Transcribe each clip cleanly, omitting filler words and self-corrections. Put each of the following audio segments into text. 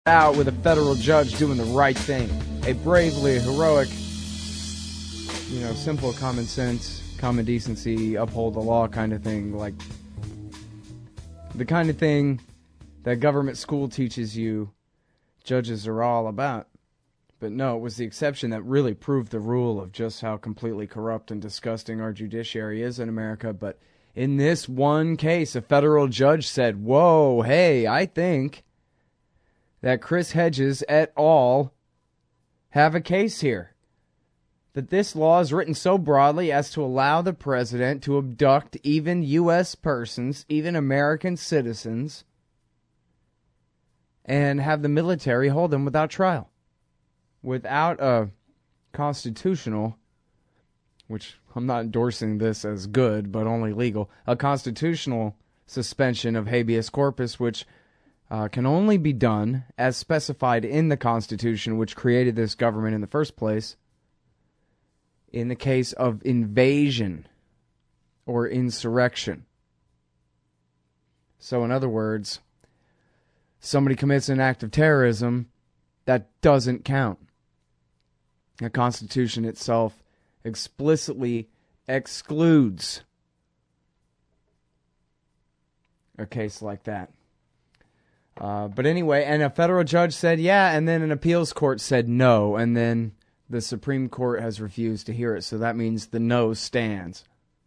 out with a federal judge doing the right thing. A bravely heroic, simple common sense, common decency, uphold the law kind of thing. Like the kind of thing that government school teaches you judges are all about. But no, it was the exception that really proved the rule of just how completely corrupt and disgusting our judiciary is in America. But in this one case, a federal judge said, whoa, hey, I think that Chris Hedges et al. Have a case here. That this law is written so broadly as to allow the president to abduct even U.S. persons, even American citizens, and have the military hold them without trial. Without a constitutional, which I'm not endorsing this as good, but only legal, a constitutional suspension of habeas corpus, which can only be done as specified in the Constitution, which created this government in the first place, in the case of invasion or insurrection. So in other words, somebody commits an act of terrorism, that doesn't count. The Constitution itself explicitly excludes a case like that. But anyway, and a federal judge said yeah, and then an appeals court said no, and then the Supreme Court has refused to hear it, so that means the no stands.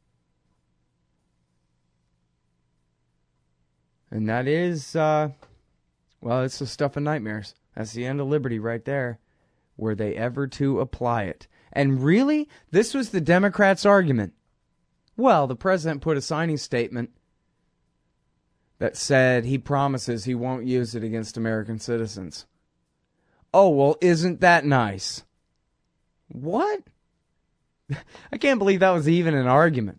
And that is, it's the stuff of nightmares. That's the end of liberty right there. Were they ever to apply it? And really, this was the Democrats' argument. Well, the president put a signing statement that said he promises he won't use it against American citizens. Oh, well, isn't that nice? What? I can't believe that was even an argument.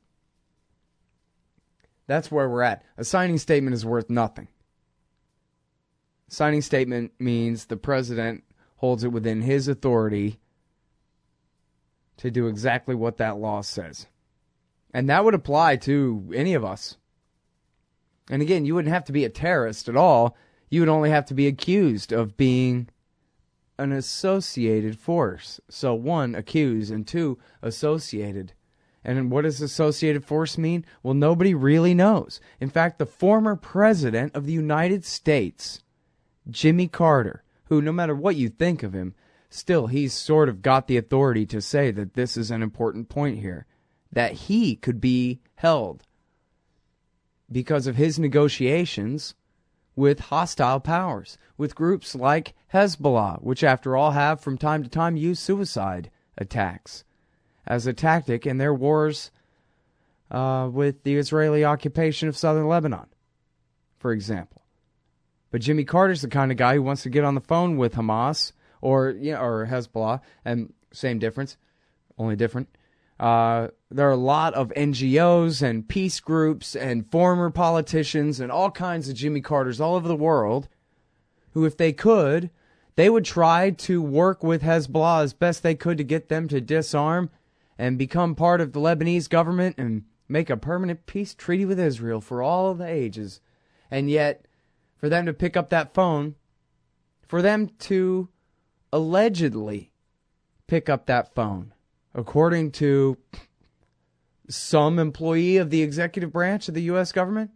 That's where we're at. A signing statement is worth nothing. Signing statement means the president holds it within his authority to do exactly what that law says. And that would apply to any of us. And again, you wouldn't have to be a terrorist at all. You would only have to be accused of being an associated force. So one, accused, and two, associated. And what does associated force mean? Well, nobody really knows. In fact, the former president of the United States, Jimmy Carter, who no matter what you think of him, still he's sort of got the authority to say that this is an important point here, that he could be held because of his negotiations with hostile powers, with groups like Hezbollah, which after all have from time to time used suicide attacks as a tactic in their wars with the Israeli occupation of southern Lebanon, for example. But Jimmy Carter's the kind of guy who wants to get on the phone with Hamas or Hezbollah, and same difference, only different. There are a lot of NGOs and peace groups and former politicians and all kinds of Jimmy Carters all over the world who, if they could, they would try to work with Hezbollah as best they could to get them to disarm and become part of the Lebanese government and make a permanent peace treaty with Israel for all of the ages. And yet, for them to pick up that phone, for them to allegedly pick up that phone, according to some employee of the executive branch of the U.S. government,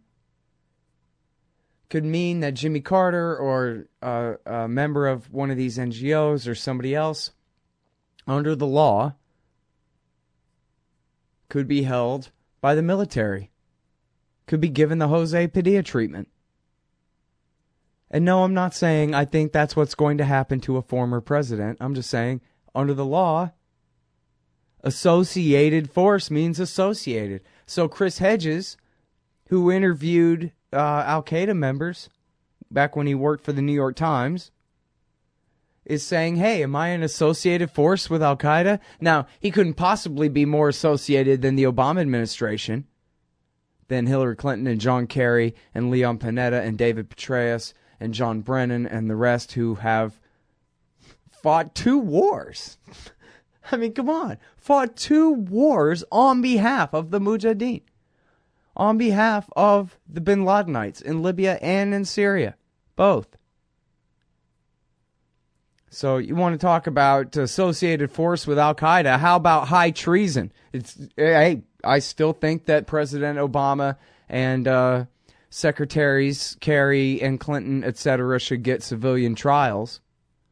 could mean that Jimmy Carter or a member of one of these NGOs or somebody else under the law could be held by the military, could be given the Jose Padilla treatment. And no, I'm not saying I think that's what's going to happen to a former president. I'm just saying, under the law, associated force means associated. So Chris Hedges, who interviewed Al-Qaeda members back when he worked for the New York Times, is saying, hey, am I an associated force with Al-Qaeda? Now, he couldn't possibly be more associated than the Obama administration, than Hillary Clinton and John Kerry and Leon Panetta and David Petraeus and John Brennan and the rest who have fought 2 wars. I mean, come on. Fought 2 wars on behalf of the Mujahideen. On behalf of the Bin Ladenites in Libya and in Syria. Both. So you want to talk about associated force with Al-Qaeda? How about high treason? Hey, I still think that President Obama and Secretaries Kerry and Clinton, etc., should get civilian trials.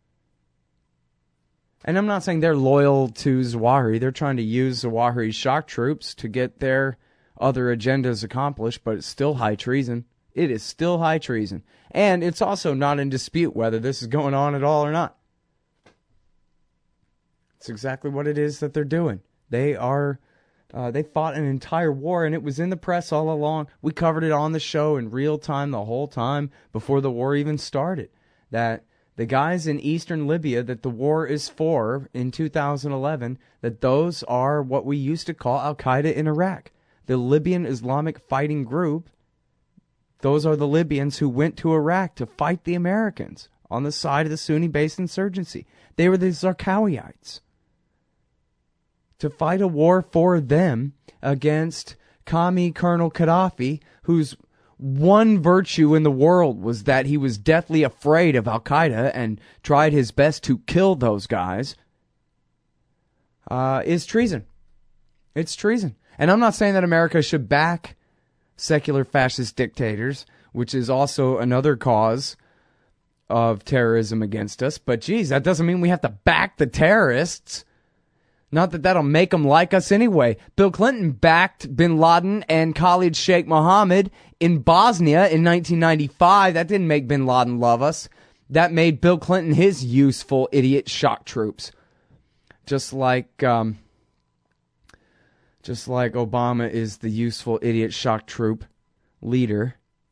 And I'm not saying they're loyal to Zawahiri. They're trying to use Zawahiri's shock troops to get their other agendas accomplished, but it's still high treason. It is still high treason. And it's also not in dispute whether this is going on at all or not. It's exactly what it is that they're doing. They fought an entire war, and it was in the press all along. We covered it on the show in real time the whole time before the war even started. That the guys in eastern Libya that the war is for in 2011, that those are what we used to call Al-Qaeda in Iraq. The Libyan Islamic Fighting Group, those are the Libyans who went to Iraq to fight the Americans on the side of the Sunni-based insurgency. They were the Zarqawiites. To fight a war for them against Commie Colonel Gaddafi, whose one virtue in the world was that he was deathly afraid of Al-Qaeda and tried his best to kill those guys, is treason. It's treason. And I'm not saying that America should back secular fascist dictators, which is also another cause of terrorism against us. But geez, that doesn't mean we have to back the terrorists. Not that that'll make them like us anyway. Bill Clinton backed bin Laden and Khalid Sheikh Mohammed in Bosnia in 1995. That didn't make bin Laden love us. That made Bill Clinton his useful idiot shock troops. Just like Obama is the useful idiot shock troop leader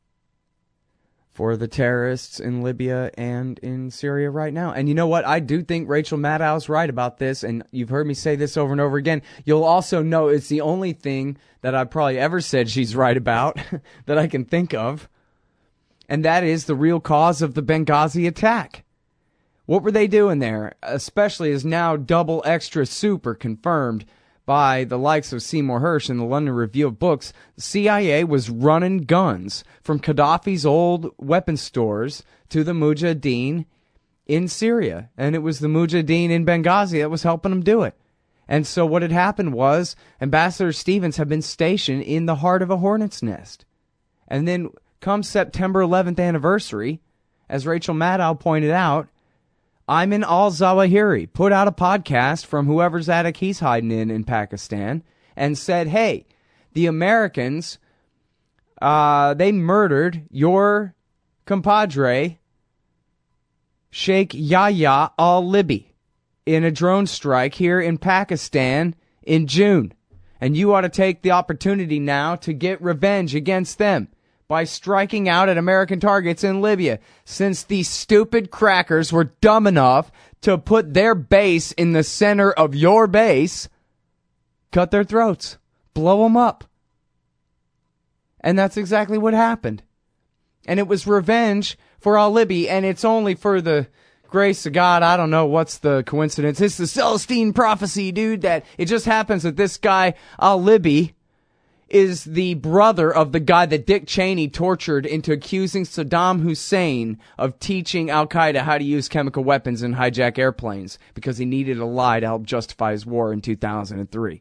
for the terrorists in Libya and in Syria right now. And you know what? I do think Rachel Maddow's right about this, and you've heard me say this over and over again. You'll also know it's the only thing that I've probably ever said she's right about that I can think of, and that is the real cause of the Benghazi attack. What were they doing there? Especially as now double extra super confirmed by the likes of Seymour Hersh in the London Review of Books. The CIA was running guns from Gaddafi's old weapon stores to the Mujahideen in Syria. And it was the Mujahideen in Benghazi that was helping them do it. And so what had happened was Ambassador Stevens had been stationed in the heart of a hornet's nest. And then come September 11th anniversary, as Rachel Maddow pointed out, Ayman al-Zawahiri put out a podcast from whoever's attic he's hiding in Pakistan and said, hey, the Americans, they murdered your compadre, Sheikh Yahya al-Libi, in a drone strike here in Pakistan in June. And you ought to take the opportunity now to get revenge against them by striking out at American targets in Libya, since these stupid crackers were dumb enough to put their base in the center of your base. Cut their throats. Blow them up. And that's exactly what happened. And it was revenge for al-Libi, and it's only for the grace of God. I don't know what's the coincidence. It's the Celestine prophecy, dude, that it just happens that this guy, al-Libi, is the brother of the guy that Dick Cheney tortured into accusing Saddam Hussein of teaching Al-Qaeda how to use chemical weapons and hijack airplanes because he needed a lie to help justify his war in 2003.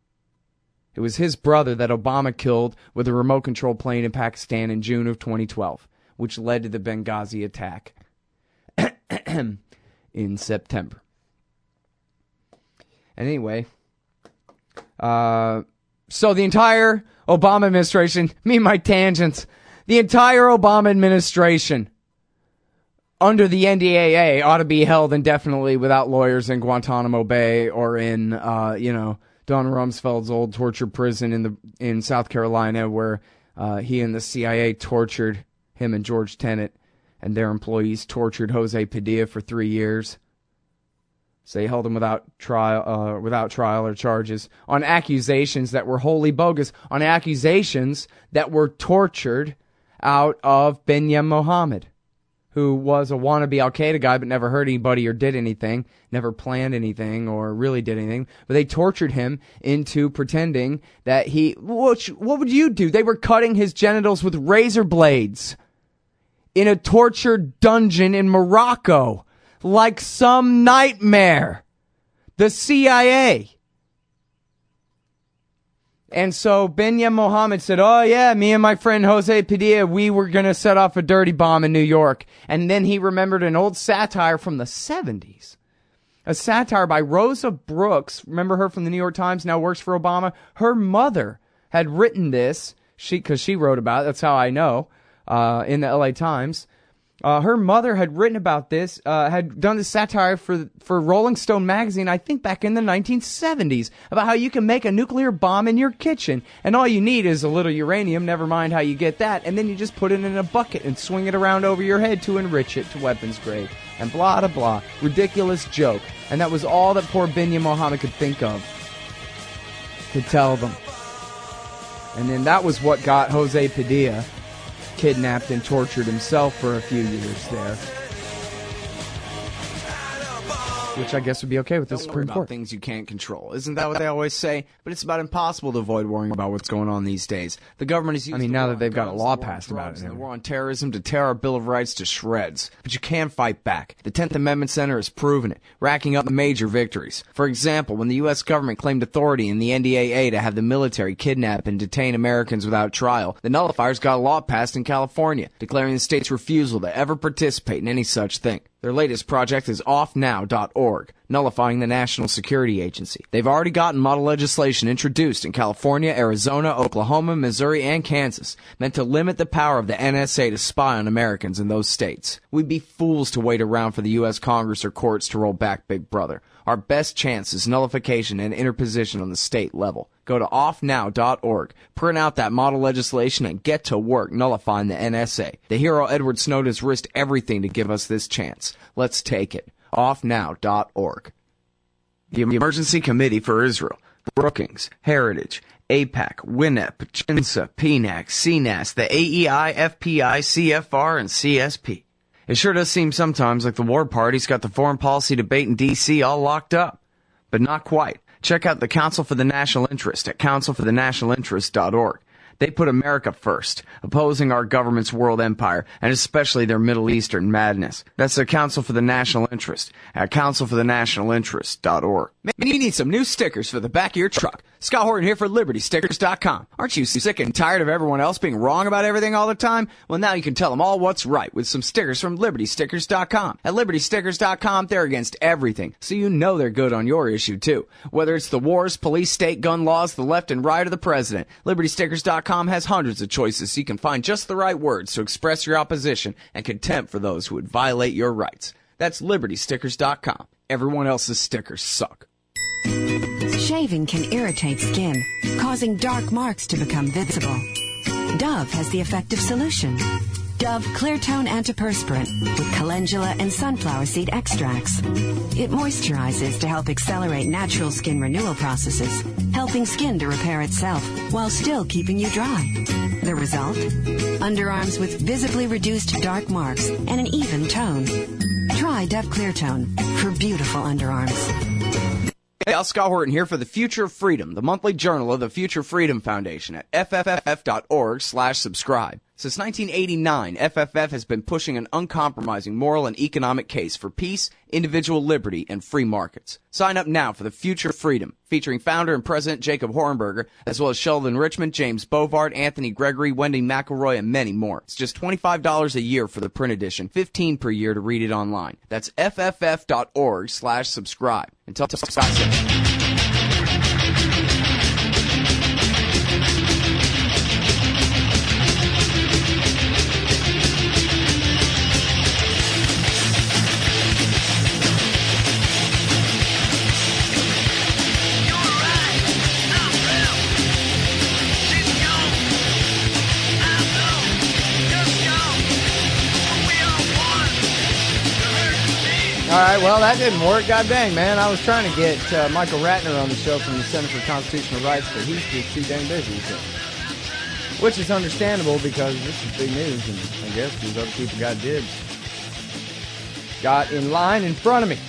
It was his brother that Obama killed with a remote control plane in Pakistan in June of 2012, which led to the Benghazi attack in September. And anyway, so the entire Obama administration, me and my tangents, the entire Obama administration under the NDAA ought to be held indefinitely without lawyers in Guantanamo Bay or in, Don Rumsfeld's old torture prison in South Carolina, where he and the CIA tortured him and George Tenet, and their employees tortured Jose Padilla for 3 years. So they held him without trial or charges on accusations that were wholly bogus, on accusations that were tortured out of Binyam Mohammed, who was a wannabe Al-Qaeda guy but never hurt anybody or did anything, never planned anything or really did anything. But they tortured him into pretending that what would you do? They were cutting his genitals with razor blades in a tortured dungeon in Morocco. like some nightmare. The CIA. And so Binyam Mohammed said, oh yeah, me and my friend Jose Padilla, we were going to set off a dirty bomb in New York. And then he remembered an old satire from the 70s. A satire by Rosa Brooks. Remember her from the New York Times, now works for Obama? Her mother had written this, because she wrote about it, that's how I know, in the LA Times. Her mother had written about this, had done this satire for Rolling Stone magazine, I think back in the 1970s, about how you can make a nuclear bomb in your kitchen, and all you need is a little uranium, never mind how you get that, and then you just put it in a bucket and swing it around over your head to enrich it to weapons grade, and blah, blah, blah. Ridiculous joke. And that was all that poor Binyam Mohammed could think of to tell them. And then that was what got Jose Padilla kidnapped and tortured himself for a few years there. Which I guess would be okay with the Supreme Court. Things you can't control. Isn't that what they always say? But it's about impossible to avoid worrying about what's going on these days. The government is using now that they've got a law passed about it. The war on terrorism to tear our Bill of Rights to shreds. But you can fight back. The 10th Amendment Center has proven it, racking up major victories. For example, when the U.S. government claimed authority in the NDAA to have the military kidnap and detain Americans without trial, the nullifiers got a law passed in California, declaring the state's refusal to ever participate in any such thing. Their latest project is offnow.org, nullifying the National Security Agency. They've already gotten model legislation introduced in California, Arizona, Oklahoma, Missouri, and Kansas, meant to limit the power of the NSA to spy on Americans in those states. We'd be fools to wait around for the U.S. Congress or courts to roll back Big Brother. Our best chance is nullification and interposition on the state level. Go to offnow.org, print out that model legislation, and get to work nullifying the NSA. The hero Edward Snowden has risked everything to give us this chance. Let's take it. Offnow.org. The Emergency Committee for Israel, Brookings, Heritage, AIPAC, WINEP, CHINSA, PNAC, CNAS, the AEI, FPI, CFR, and CSP. It sure does seem sometimes like the war party's got the foreign policy debate in D.C. all locked up. But not quite. Check out the Council for the National Interest at councilforthenationalinterest.org. They put America first, opposing our government's world empire, and especially their Middle Eastern madness. That's the Council for the National Interest at councilforthenationalinterest.org. Maybe you need some new stickers for the back of your truck. Scott Horton here for LibertyStickers.com. Aren't you sick and tired of everyone else being wrong about everything all the time? Well, now you can tell them all what's right with some stickers from LibertyStickers.com. At LibertyStickers.com, they're against everything, so you know they're good on your issue, too. Whether it's the wars, police, state, gun laws, the left and right, or the president, LibertyStickers.com has hundreds of choices so you can find just the right words to express your opposition and contempt for those who would violate your rights. That's LibertyStickers.com. Everyone else's stickers suck. Shaving can irritate skin, causing dark marks to become visible. Dove has the effective solution. Dove Clear Tone Antiperspirant with calendula and sunflower seed extracts. It moisturizes to help accelerate natural skin renewal processes, helping skin to repair itself while still keeping you dry. The result? Underarms with visibly reduced dark marks and an even tone. Try Dove Clear Tone for beautiful underarms. Hey, Scott Horton here for the Future of Freedom, the monthly journal of the Future Freedom Foundation at fff.org/subscribe. Since 1989, FFF has been pushing an uncompromising moral and economic case for peace, individual liberty, and free markets. Sign up now for the Future of Freedom, featuring founder and president Jacob Hornberger, as well as Sheldon Richmond, James Bovard, Anthony Gregory, Wendy McElroy, and many more. It's just $25 a year for the print edition, $15 per year to read it online. That's fff.org/subscribe. Until Scott says. All right, well, that didn't work. God dang, man. I was trying to get Michael Ratner on the show from the Center for Constitutional Rights, but he's just too dang busy. So. Which is understandable because this is big news, and I guess these other people got dibs. Got in line in front of me.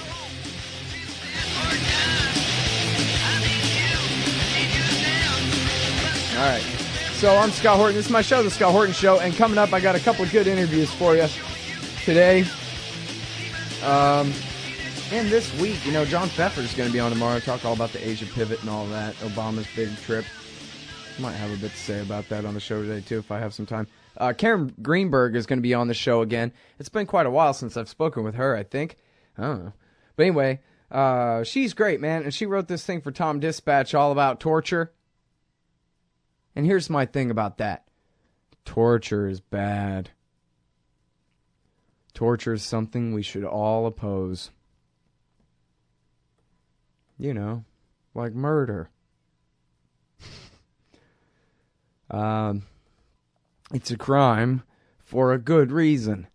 All right. So I'm Scott Horton. This is my show, The Scott Horton Show, and coming up, I got a couple of good interviews for you today. And this week, John Pfeffer's going to be on tomorrow. Talk all about the Asia pivot and all that. Obama's big trip. Might have a bit to say about that on the show today, too, if I have some time. Karen Greenberg is going to be on the show again. It's been quite a while since I've spoken with her, I think. I don't know. But anyway, she's great, man. And she wrote this thing for Tom Dispatch all about torture. And here's my thing about that. Torture is bad. Torture is something we should all oppose. Like murder. It's a crime for a good reason.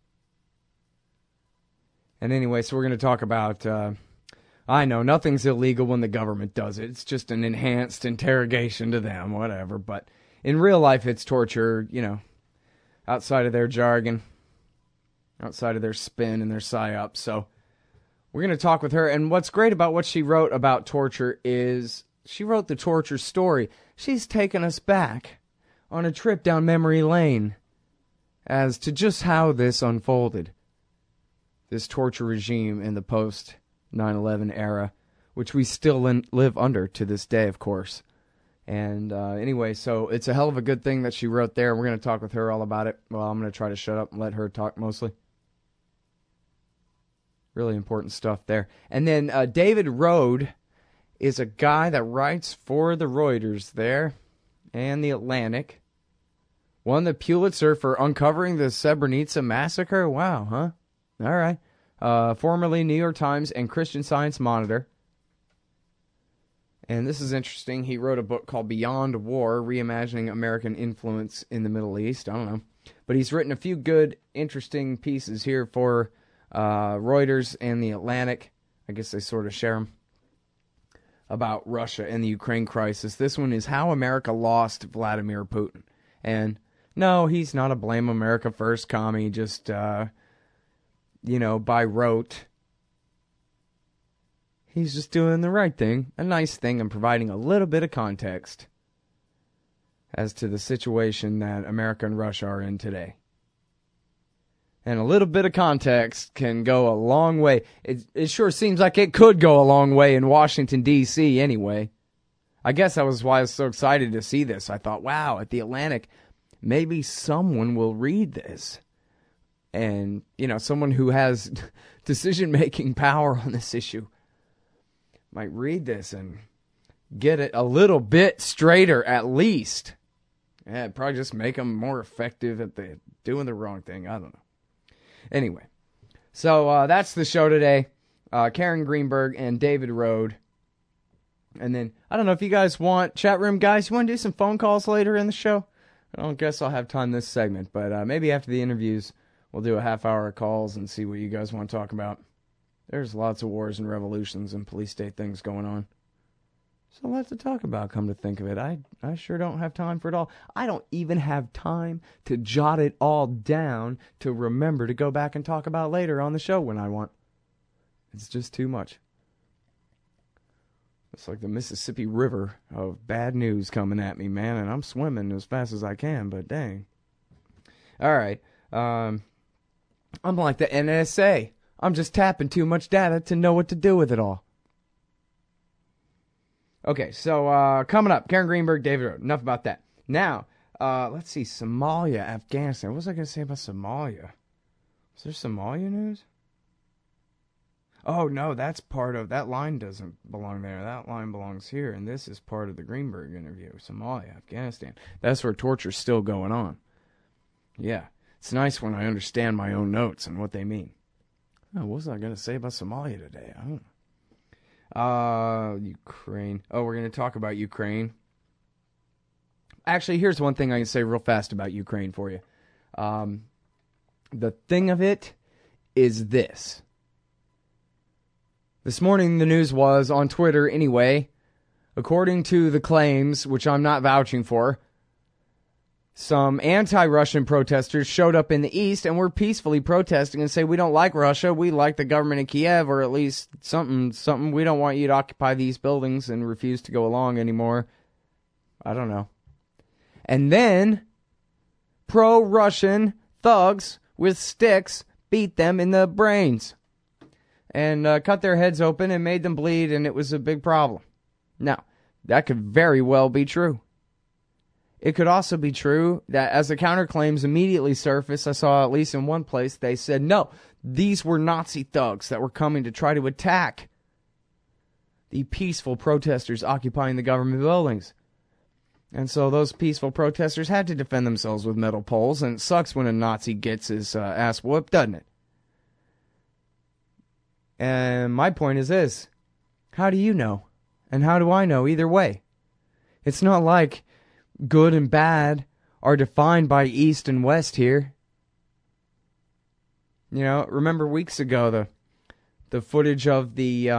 And anyway, so we're going to talk about, I know, nothing's illegal when the government does it. It's just an enhanced interrogation to them, whatever. But in real life, it's torture, outside of their jargon, outside of their spin and their psyop. So we're going to talk with her. And what's great about what she wrote about torture is she wrote the torture story. She's taken us back on a trip down memory lane as to just how this unfolded. This torture regime in the post 9/11 era, which we still live under to this day, of course. And anyway, so it's a hell of a good thing that she wrote there. We're going to talk with her all about it. Well, I'm going to try to shut up and let her talk mostly. Really important stuff there. And then David Rode is a guy that writes for the Reuters there and the Atlantic. Won the Pulitzer for uncovering the Srebrenica massacre. Wow, huh? All right. Formerly New York Times and Christian Science Monitor. And this is interesting. He wrote a book called Beyond War, Reimagining American Influence in the Middle East. I don't know. But he's written a few good, interesting pieces here for Reuters and the Atlantic. I guess they sort of share them. About Russia and the Ukraine crisis. This one is How America Lost Vladimir Putin. And no, he's not a blame America first commie, just, by rote. He's just doing the right thing, a nice thing, and providing a little bit of context as to the situation that America and Russia are in today. And a little bit of context can go a long way. It sure seems like it could go a long way in Washington, D.C. anyway. I guess that was why I was so excited to see this. I thought, wow, at the Atlantic, maybe someone will read this. And, someone who has decision-making power on this issue might read this and get it a little bit straighter at least. Yeah, it'd probably just make them more effective at doing the wrong thing. I don't know. Anyway, so that's the show today. Karen Greenberg and David Rode. And then, I don't know if you guys want, chat room guys, you want to do some phone calls later in the show? I don't guess I'll have time this segment, but maybe after the interviews, we'll do a half hour of calls and see what you guys want to talk about. There's lots of wars and revolutions and police state things going on. So a lot to talk about, come to think of it. I sure don't have time for it all. I don't even have time to jot it all down to remember to go back and talk about later on the show when I want. It's just too much. It's like the Mississippi River of bad news coming at me, man, and I'm swimming as fast as I can, but dang. All right. I'm like the NSA. I'm just tapping too much data to know what to do with it all. Okay, so coming up, Karen Greenberg, David Rode. Enough about that. Now, let's see, Somalia, Afghanistan. What was I going to say about Somalia? Is there Somalia news? Oh, no, that's part of, that line doesn't belong there. That line belongs here, and this is part of the Greenberg interview. Somalia, Afghanistan. That's where torture's still going on. Yeah, it's nice when I understand my own notes and what they mean. Oh, what was I going to say about Somalia today? I don't know. Ukraine. Oh, we're going to talk about Ukraine. Actually, here's one thing I can say real fast about Ukraine for you. The thing of it is this. This morning, the news was, on Twitter anyway, according to the claims, which I'm not vouching for, some anti-Russian protesters showed up in the east and were peacefully protesting and say, we don't like Russia, we like the government in Kiev, or at least something, we don't want you to occupy these buildings, and refuse to go along anymore. I don't know. And then, pro-Russian thugs with sticks beat them in the brains. and cut their heads open and made them bleed, and it was a big problem. Now, that could very well be true. It could also be true that as the counterclaims immediately surfaced, I saw at least in one place, they said, no, these were Nazi thugs that were coming to try to attack the peaceful protesters occupying the government buildings. And so those peaceful protesters had to defend themselves with metal poles, and it sucks when a Nazi gets his ass whooped, doesn't it? And my point is this. How do you know? And how do I know either way? It's not like good and bad are defined by East and West here. You know, remember weeks ago the footage of the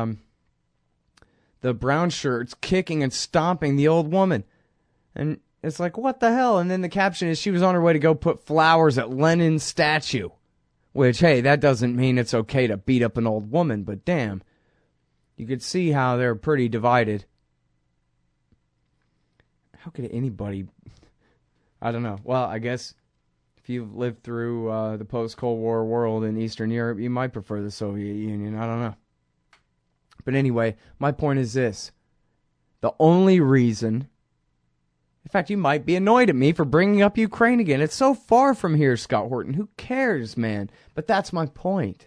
brown shirts kicking and stomping the old woman. And it's like, what the hell? And then the caption is she was on her way to go put flowers at Lenin's statue. Which, hey, that doesn't mean it's okay to beat up an old woman, but damn. You could see how they're pretty divided. How could anybody... I don't know. Well, I guess if you've lived through the post-Cold War world in Eastern Europe, you might prefer the Soviet Union. I don't know. But anyway, my point is this. The only reason... In fact, you might be annoyed at me for bringing up Ukraine again. It's so far from here, Scott Horton. Who cares, man? But that's my point.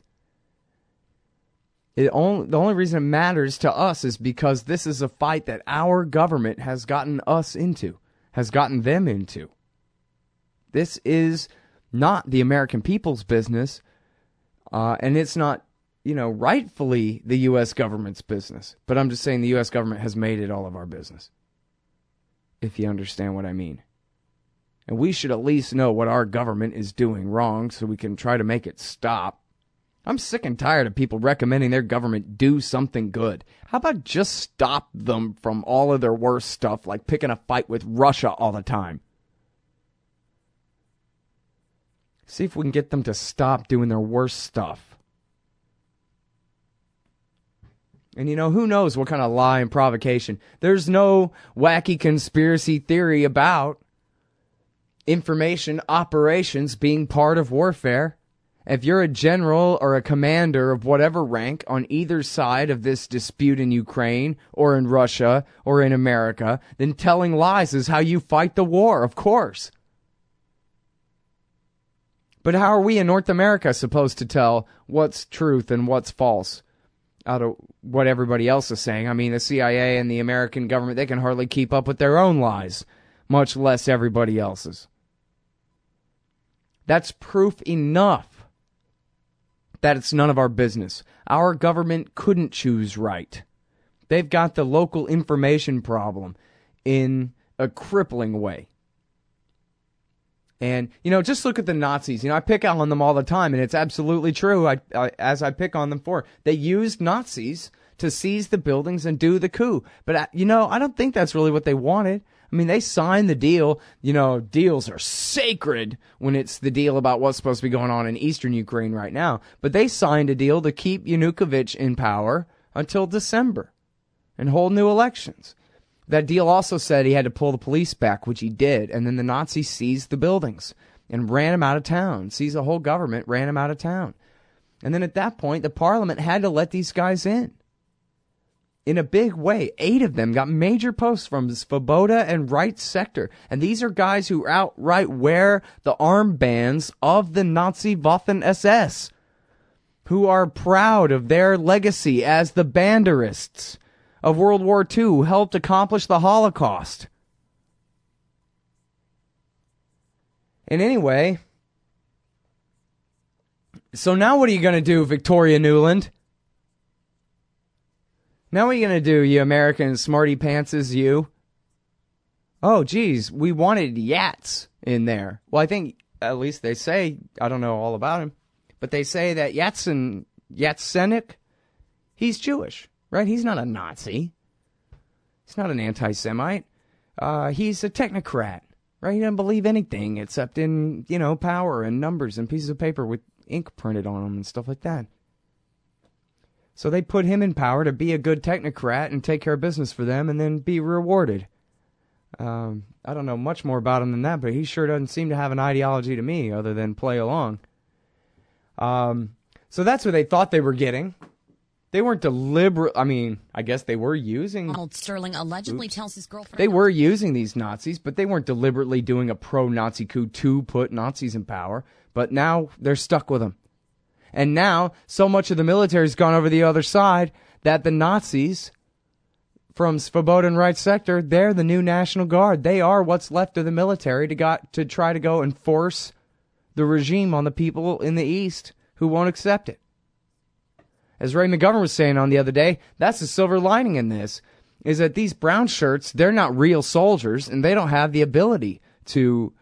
The only reason it matters to us is because this is a fight that our government has gotten us into, has gotten them into. This is not the American people's business, and it's not, rightfully the U.S. government's business. But I'm just saying the U.S. government has made it all of our business, if you understand what I mean. And we should at least know what our government is doing wrong so we can try to make it stop. I'm sick and tired of people recommending their government do something good. How about just stop them from all of their worst stuff, like picking a fight with Russia all the time? See if we can get them to stop doing their worst stuff. And who knows what kind of lie and provocation. There's no wacky conspiracy theory about information operations being part of warfare. If you're a general or a commander of whatever rank on either side of this dispute in Ukraine or in Russia or in America, then telling lies is how you fight the war, of course. But how are we in North America supposed to tell what's truth and what's false out of what everybody else is saying? I mean, the CIA and the American government, they can hardly keep up with their own lies, much less everybody else's. That's proof enough that it's none of our business. Our government couldn't choose right. They've got the local information problem in a crippling way. And, just look at the Nazis. I pick on them all the time, and it's absolutely true, as I pick on them for. They used Nazis to seize the buildings and do the coup. But, I don't think that's really what they wanted. I mean, they signed the deal. Deals are sacred when it's the deal about what's supposed to be going on in eastern Ukraine right now. But they signed a deal to keep Yanukovych in power until December and hold new elections. That deal also said he had to pull the police back, which he did. And then the Nazis seized the buildings and ran him out of town. Seized the whole government, ran him out of town. And then at that point, the parliament had to let these guys in a big way. 8 of them got major posts from the Svoboda and Right sector. And these are guys who outright wear the armbands of the Nazi Waffen-SS, who are proud of their legacy as the Banderists of World War II, who helped accomplish the Holocaust. And anyway, so now what are you going to do, Victoria Nuland? Now what are you going to do, you American smarty pantses, you? Oh, geez, we wanted Yats in there. Well, I think, at least they say, I don't know all about him, but they say that Yatsenyuk, he's Jewish, right? He's not a Nazi. He's not an anti-Semite. He's a technocrat, right? He doesn't believe anything except in, power and numbers and pieces of paper with ink printed on them and stuff like that. So they put him in power to be a good technocrat and take care of business for them and then be rewarded. I don't know much more about him than that, but he sure doesn't seem to have an ideology to me other than play along. So that's what they thought they were getting. They weren't deliberate. I mean, I guess they were using. Donald Sterling allegedly tells his girlfriend. They were using these Nazis, but they weren't deliberately doing a pro-Nazi coup to put Nazis in power. But now they're stuck with them. And now so much of the military's gone over the other side that the Nazis from Svoboda and Right Sector, they're the new National Guard. They are what's left of the military to try to go enforce the regime on the people in the East who won't accept it. As Ray McGovern was saying on the other day, that's the silver lining in this, is that these brown shirts, they're not real soldiers, and they don't have the ability to,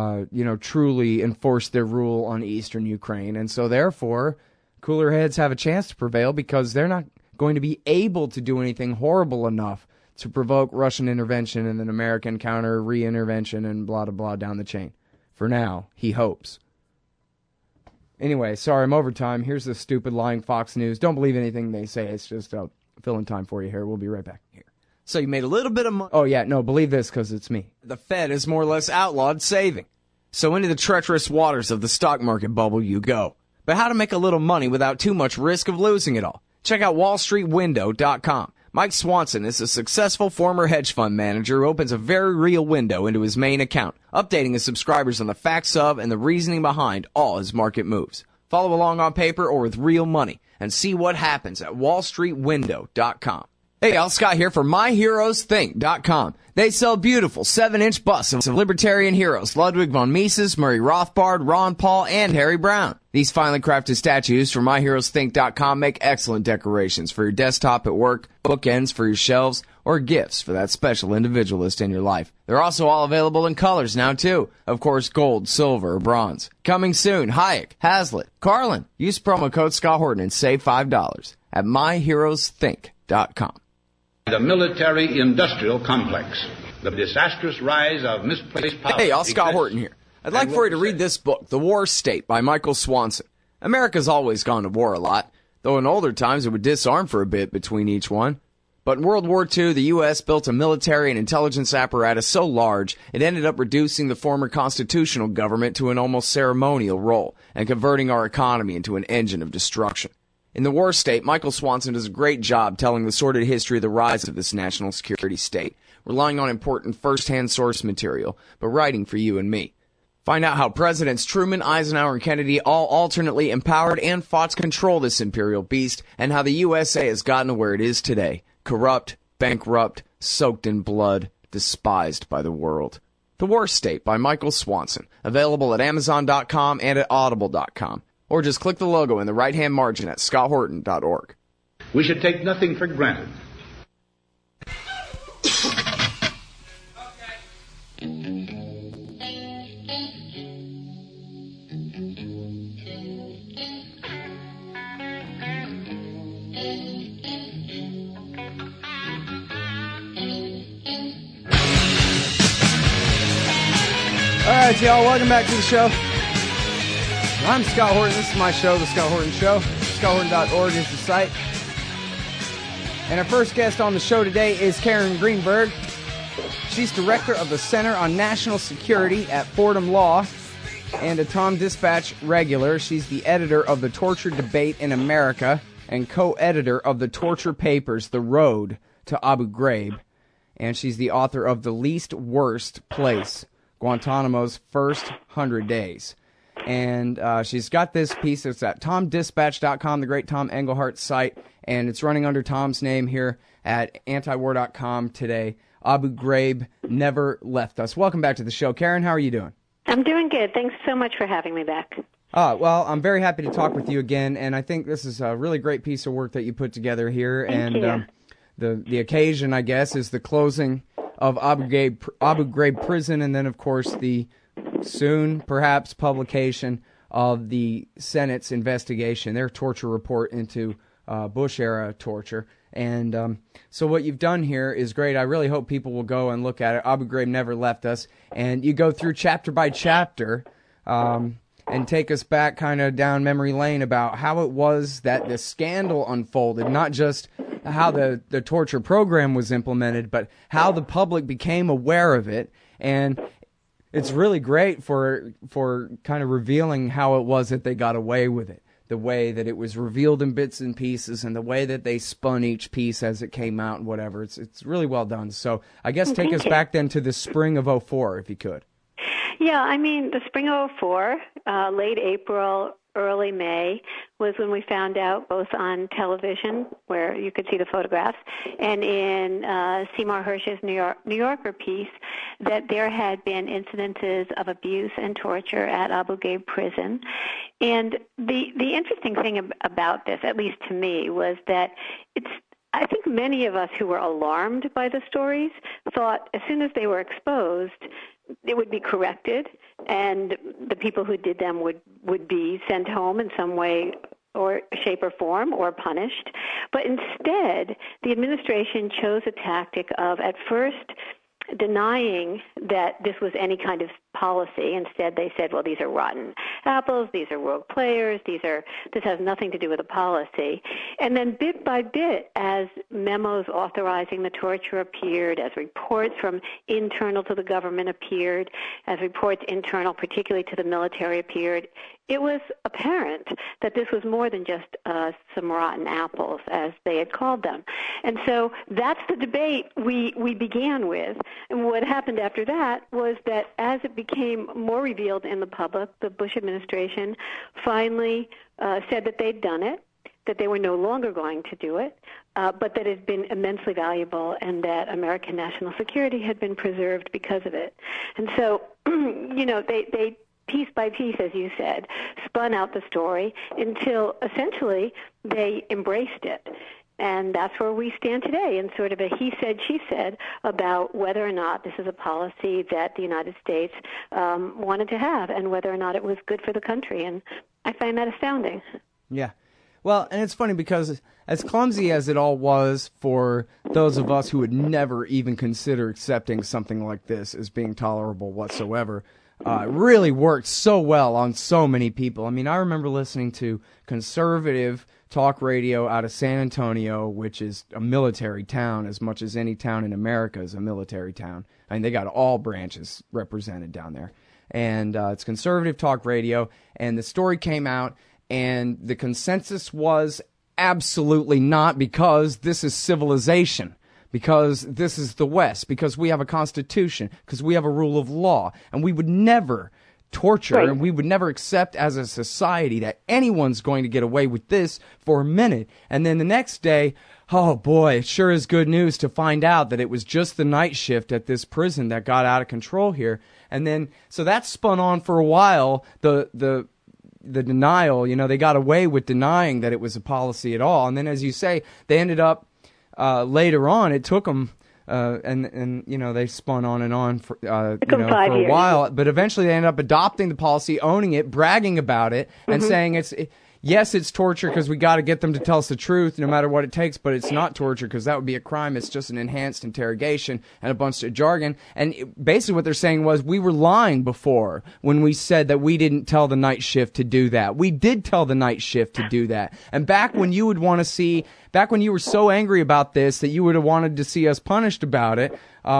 truly enforce their rule on eastern Ukraine. And so therefore, cooler heads have a chance to prevail because they're not going to be able to do anything horrible enough to provoke Russian intervention and an American counter re-intervention and blah, blah, blah down the chain. For now, he hopes. Anyway, sorry, I'm over time. Here's the stupid lying Fox News. Don't believe anything they say. It's just filling time for you here. We'll be right back here. So you made a little bit of money. Oh, yeah, no, believe this because it's me. The Fed has more or less outlawed saving. So into the treacherous waters of the stock market bubble you go. But how to make a little money without too much risk of losing it all? Check out wallstreetwindow.com. Mike Swanson is a successful former hedge fund manager who opens a very real window into his main account, updating his subscribers on the facts of and the reasoning behind all his market moves. Follow along on paper or with real money and see what happens at wallstreetwindow.com. Hey, y'all, Scott here for MyHeroesThink.com. They sell beautiful 7-inch busts of libertarian heroes Ludwig von Mises, Murray Rothbard, Ron Paul, and Harry Brown. These finely crafted statues from MyHeroesThink.com make excellent decorations for your desktop at work, bookends for your shelves, or gifts for that special individualist in your life. They're also all available in colors now, too. Of course, gold, silver, or bronze. Coming soon, Hayek, Hazlitt, Carlin. Use promo code Scott Horton and save $5 at MyHeroesThink.com. The military-industrial complex. The disastrous rise of misplaced power. Hey, y'all, Scott Horton here. I'd like for you to read this book, The War State, by Michael Swanson. America's always gone to war a lot, though in older times it would disarm for a bit between each one. But in World War II, the U.S. built a military and intelligence apparatus so large, it ended up reducing the former constitutional government to an almost ceremonial role and converting our economy into an engine of destruction. In The War State, Michael Swanson does a great job telling the sordid history of the rise of this national security state, relying on important first-hand source material, but writing for you and me. Find out how Presidents Truman, Eisenhower, and Kennedy all alternately empowered and fought to control this imperial beast, and how the USA has gotten to where it is today. Corrupt, bankrupt, soaked in blood, despised by the world. The War State by Michael Swanson, available at Amazon.com and at Audible.com. Or just click the logo in the right-hand margin at scotthorton.org. We should take nothing for granted. All right, y'all, welcome back to the show. I'm Scott Horton. This is my show, The Scott Horton Show. ScottHorton.org is the site. And our first guest on the show today is Karen Greenberg. She's director of the Center on National Security at Fordham Law and a Tom Dispatch regular. She's the editor of The Torture Debate in America and co-editor of the torture papers, The Road to Abu Ghraib. And she's the author of The Least Worst Place, Guantanamo's First 100 Days. And she's got this piece. It's at TomDispatch.com, the great Tom Engelhardt site, and it's running under Tom's name here at antiwar.com today. Abu Ghraib never left us. Welcome back to the show. Karen, how are you doing? I'm doing good. Thanks so much for having me back. Well, I'm very happy to talk with you again, and I think this is a really great piece of work that you put together here. Thank you. The occasion, I guess, is the closing of Abu Ghraib prison, and then, of course, the soon, perhaps, publication of the Senate's investigation, their torture report into Bush-era torture. And so what you've done here is great. I really hope people will go and look at it. Abu Ghraib never left us. And you go through chapter by chapter and take us back kind of down memory lane about how it was that the scandal unfolded, not just how the torture program was implemented, but how the public became aware of it. And it's really great for kind of revealing how it was that they got away with it. the way that it was revealed in bits and pieces and the way that they spun each piece as it came out and whatever. It's really well done. So I guess take us back then to the spring of 2004, if you could. Yeah, I mean, the spring of 2004, late April, early May, was when we found out, both on television, where you could see the photographs, and in Seymour Hersh's New Yorker piece, that there had been incidences of abuse and torture at Abu Ghraib prison. And the interesting thing about this, at least to me, was that I think many of us who were alarmed by the stories thought as soon as they were exposed, it would be corrected, and the people who did them would be sent home in some way or shape or form, or punished. But instead, the administration chose a tactic of, at first, denying that this was any kind of policy. Instead, they said, well, these are rotten apples, these are rogue players, this has nothing to do with a policy. And then bit by bit, as memos authorizing the torture appeared, as reports from internal to the government appeared, as reports internal, particularly to the military, appeared, it was apparent that this was more than just some rotten apples, as they had called them. And so that's the debate we began with. And what happened after that was that as it became more revealed in the public, the Bush administration finally said that they'd done it, that they were no longer going to do it, but that it had been immensely valuable and that American national security had been preserved because of it. And so, they piece by piece, as you said, spun out the story until essentially they embraced it. And that's where we stand today, in sort of a he said, she said about whether or not this is a policy that the United States wanted to have and whether or not it was good for the country. And I find that astounding. Yeah. Well, and it's funny because as clumsy as it all was for those of us who would never even consider accepting something like this as being tolerable whatsoever, it really worked so well on so many people. I mean, I remember listening to conservative talk radio out of San Antonio, which is a military town as much as any town in America is a military town. I mean, they got all branches represented down there. And it's conservative talk radio, and the story came out, and the consensus was absolutely not, because this is civilization, because this is the West, because we have a constitution, because we have a rule of law, and we would never torture, right, and we would never accept as a society that anyone's going to get away with this for a minute. And then the next day, oh boy, it sure is good news to find out that it was just the night shift at this prison that got out of control here. And then, so that spun on for a while, the denial, they got away with denying that it was a policy at all. And then, as you say, they ended up, later on, it took them, and they spun on and on for a while, but eventually they ended up adopting the policy, owning it, bragging about it, and saying yes, it's torture because we got to get them to tell us the truth no matter what it takes, but it's not torture because that would be a crime. It's just an enhanced interrogation and a bunch of jargon. And basically what they're saying was, we were lying before when we said that we didn't tell the night shift to do that. We did tell the night shift to do that. And back when you would want to see, back when you were so angry about this that you would have wanted to see us punished about it,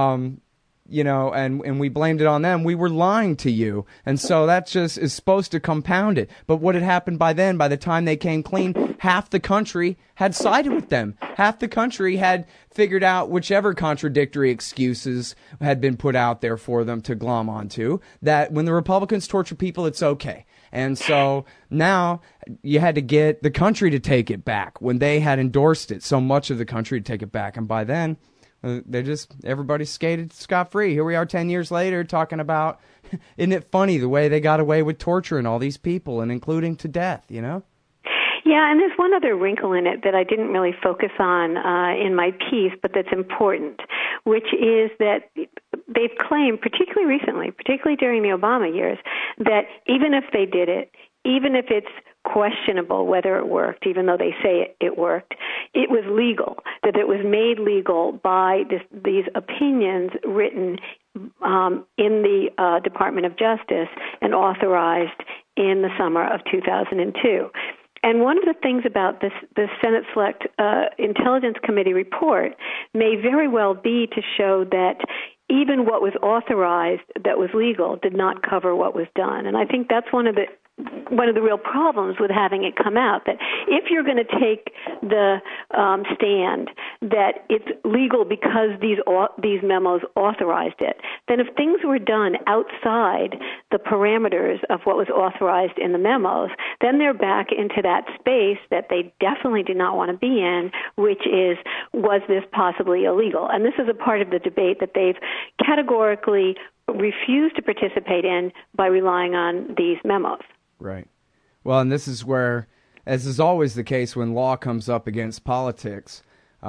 and we blamed it on them, we were lying to you. And so that just is supposed to compound it. But what had happened by then, by the time they came clean, half the country had sided with them. Half the country had figured out whichever contradictory excuses had been put out there for them to glom onto, that when the Republicans torture people, it's okay. And so now you had to get the country to take it back when they had endorsed it, so much of the country to take it back. And by then, everybody skated scot-free. Here we are 10 years later talking about, isn't it funny the way they got away with torturing all these people and including to death, Yeah, and there's one other wrinkle in it that I didn't really focus on in my piece, but that's important, which is that they've claimed, particularly recently, particularly during the Obama years, that even if they did it, even if it's questionable whether it worked, even though they say it worked, it was legal, that it was made legal by these opinions written in the Department of Justice and authorized in the summer of 2002. And one of the things about the Senate Select Intelligence Committee report may very well be to show that even what was authorized that was legal did not cover what was done. And I think that's one of the one of the real problems with having it come out, that if you're going to take the stand that it's legal because these memos authorized it, then if things were done outside the parameters of what was authorized in the memos, then they're back into that space that they definitely did not want to be in, which is, was this possibly illegal? And this is a part of the debate that they've categorically refused to participate in by relying on these memos. Right. Well, and this is where, as is always the case when law comes up against politics,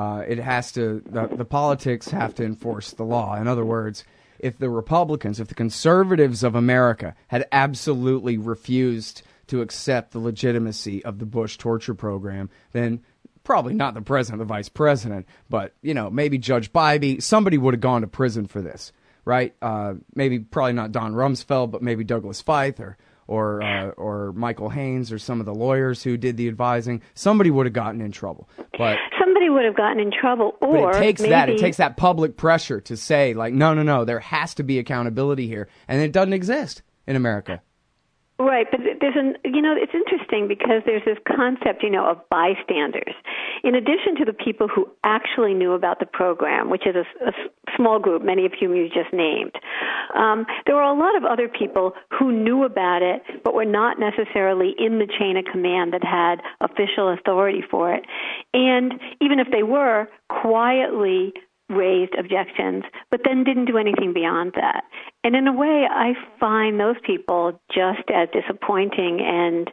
the politics have to enforce the law. In other words, if the Republicans, if the conservatives of America had absolutely refused to accept the legitimacy of the Bush torture program, then probably not the president or the vice president, but, maybe Judge Bybee, somebody would have gone to prison for this, right? Maybe probably not Don Rumsfeld, but maybe Douglas Feith or Michael Haynes or some of the lawyers who did the advising. Somebody would have gotten in trouble. But somebody would have gotten in trouble, or but it maybe takes that public pressure to say, like, no, there has to be accountability here, and it doesn't exist in America. Right, but it's interesting because there's this concept, of bystanders. In addition to the people who actually knew about the program, which is a small group, many of whom you just named, there were a lot of other people who knew about it but were not necessarily in the chain of command that had official authority for it. And even if they were, quietly raised objections, but then didn't do anything beyond that. And in a way, I find those people just as disappointing and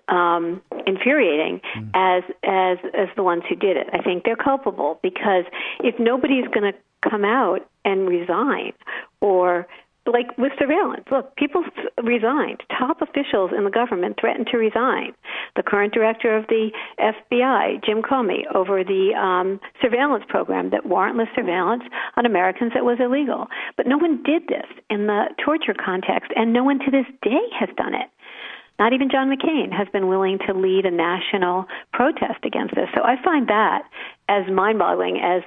infuriating as the ones who did it. I think they're culpable because if nobody's going to come out and resign, or like with surveillance, look, people resigned. Top officials in the government threatened to resign. The current director of the FBI, Jim Comey, over the surveillance program, that warrantless surveillance on Americans that was illegal. But no one did this in the torture context, and no one to this day has done it. Not even John McCain has been willing to lead a national protest against this. So I find that as mind-boggling as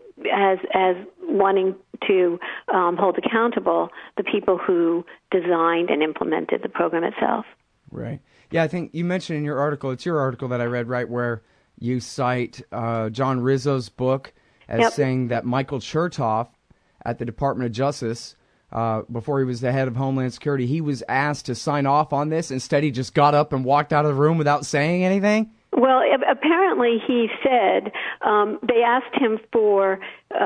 wanting to hold accountable the people who designed and implemented the program itself. Right. Yeah, I think you mentioned in your article, it's your article that I read, right, where you cite John Rizzo's book as saying that Michael Chertoff at the Department of Justice, before he was the head of Homeland Security, he was asked to sign off on this. Instead, he just got up and walked out of the room without saying anything. Well, apparently he said they asked him for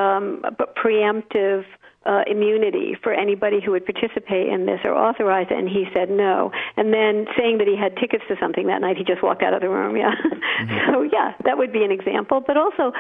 preemptive immunity for anybody who would participate in this or authorize it, and he said no. And then saying that he had tickets to something that night, he just walked out of the room, Mm-hmm. So, that would be an example. But also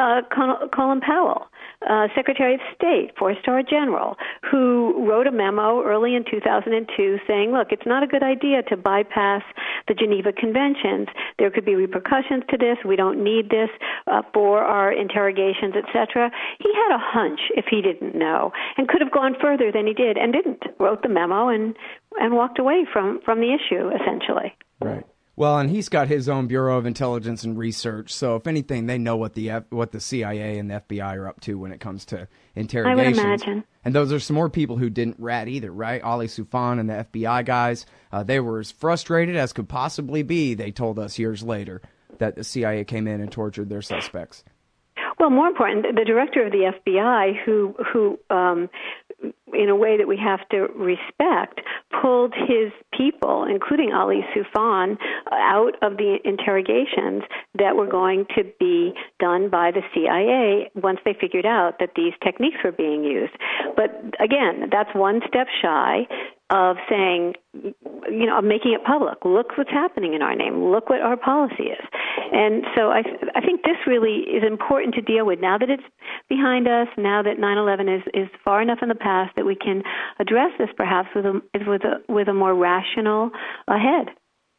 Colin Powell, Secretary of State, 4-star general, who wrote a memo early in 2002 saying, look, it's not a good idea to bypass the Geneva Conventions. There could be repercussions to this. We don't need this for our interrogations, etc. He had a hunch, if he didn't know, and could have gone further than he did and didn't. Wrote the memo and walked away from the issue, essentially. Right. Well, and he's got his own Bureau of Intelligence and Research, so if anything, they know what the CIA and the FBI are up to when it comes to interrogations. I would imagine. And those are some more people who didn't rat either, right? Ali Soufan and the FBI guys, they were as frustrated as could possibly be, they told us years later, that the CIA came in and tortured their suspects. Well, more important, the director of the FBI, who in a way that we have to respect, pulled his people, including Ali Soufan, out of the interrogations that were going to be done by the CIA once they figured out that these techniques were being used. But again, that's one step shy of saying, of making it public. Look what's happening in our name. Look what our policy is. And so I think this really is important to deal with now that it's behind us, now that 9/11 is far enough in the past that we can address this perhaps with a more rational head.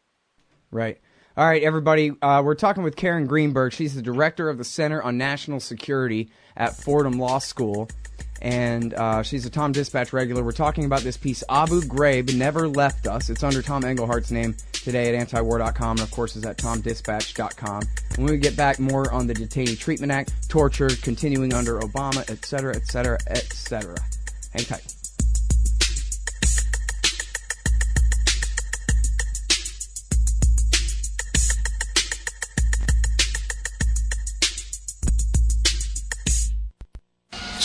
Right. All right, everybody. We're talking with Karen Greenberg. She's the director of the Center on National Security at Fordham Law School. And she's a Tom Dispatch regular. We're talking about this piece, Abu Ghraib Never Left Us. It's under Tom Englehart's name today at antiwar.com, and of course is at tomdispatch.com. When we get back, more on the Detainee Treatment Act, torture continuing under Obama, etc., etc., etc. Hang tight.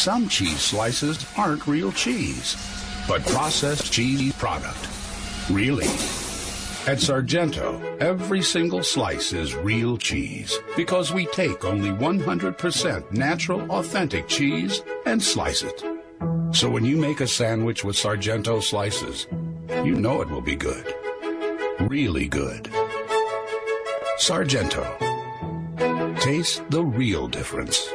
Some cheese slices aren't real cheese, but processed cheese product. Really. At Sargento, every single slice is real cheese because we take only 100% natural, authentic cheese and slice it. So when you make a sandwich with Sargento slices, you know it will be good. Really good. Sargento. Taste the real difference.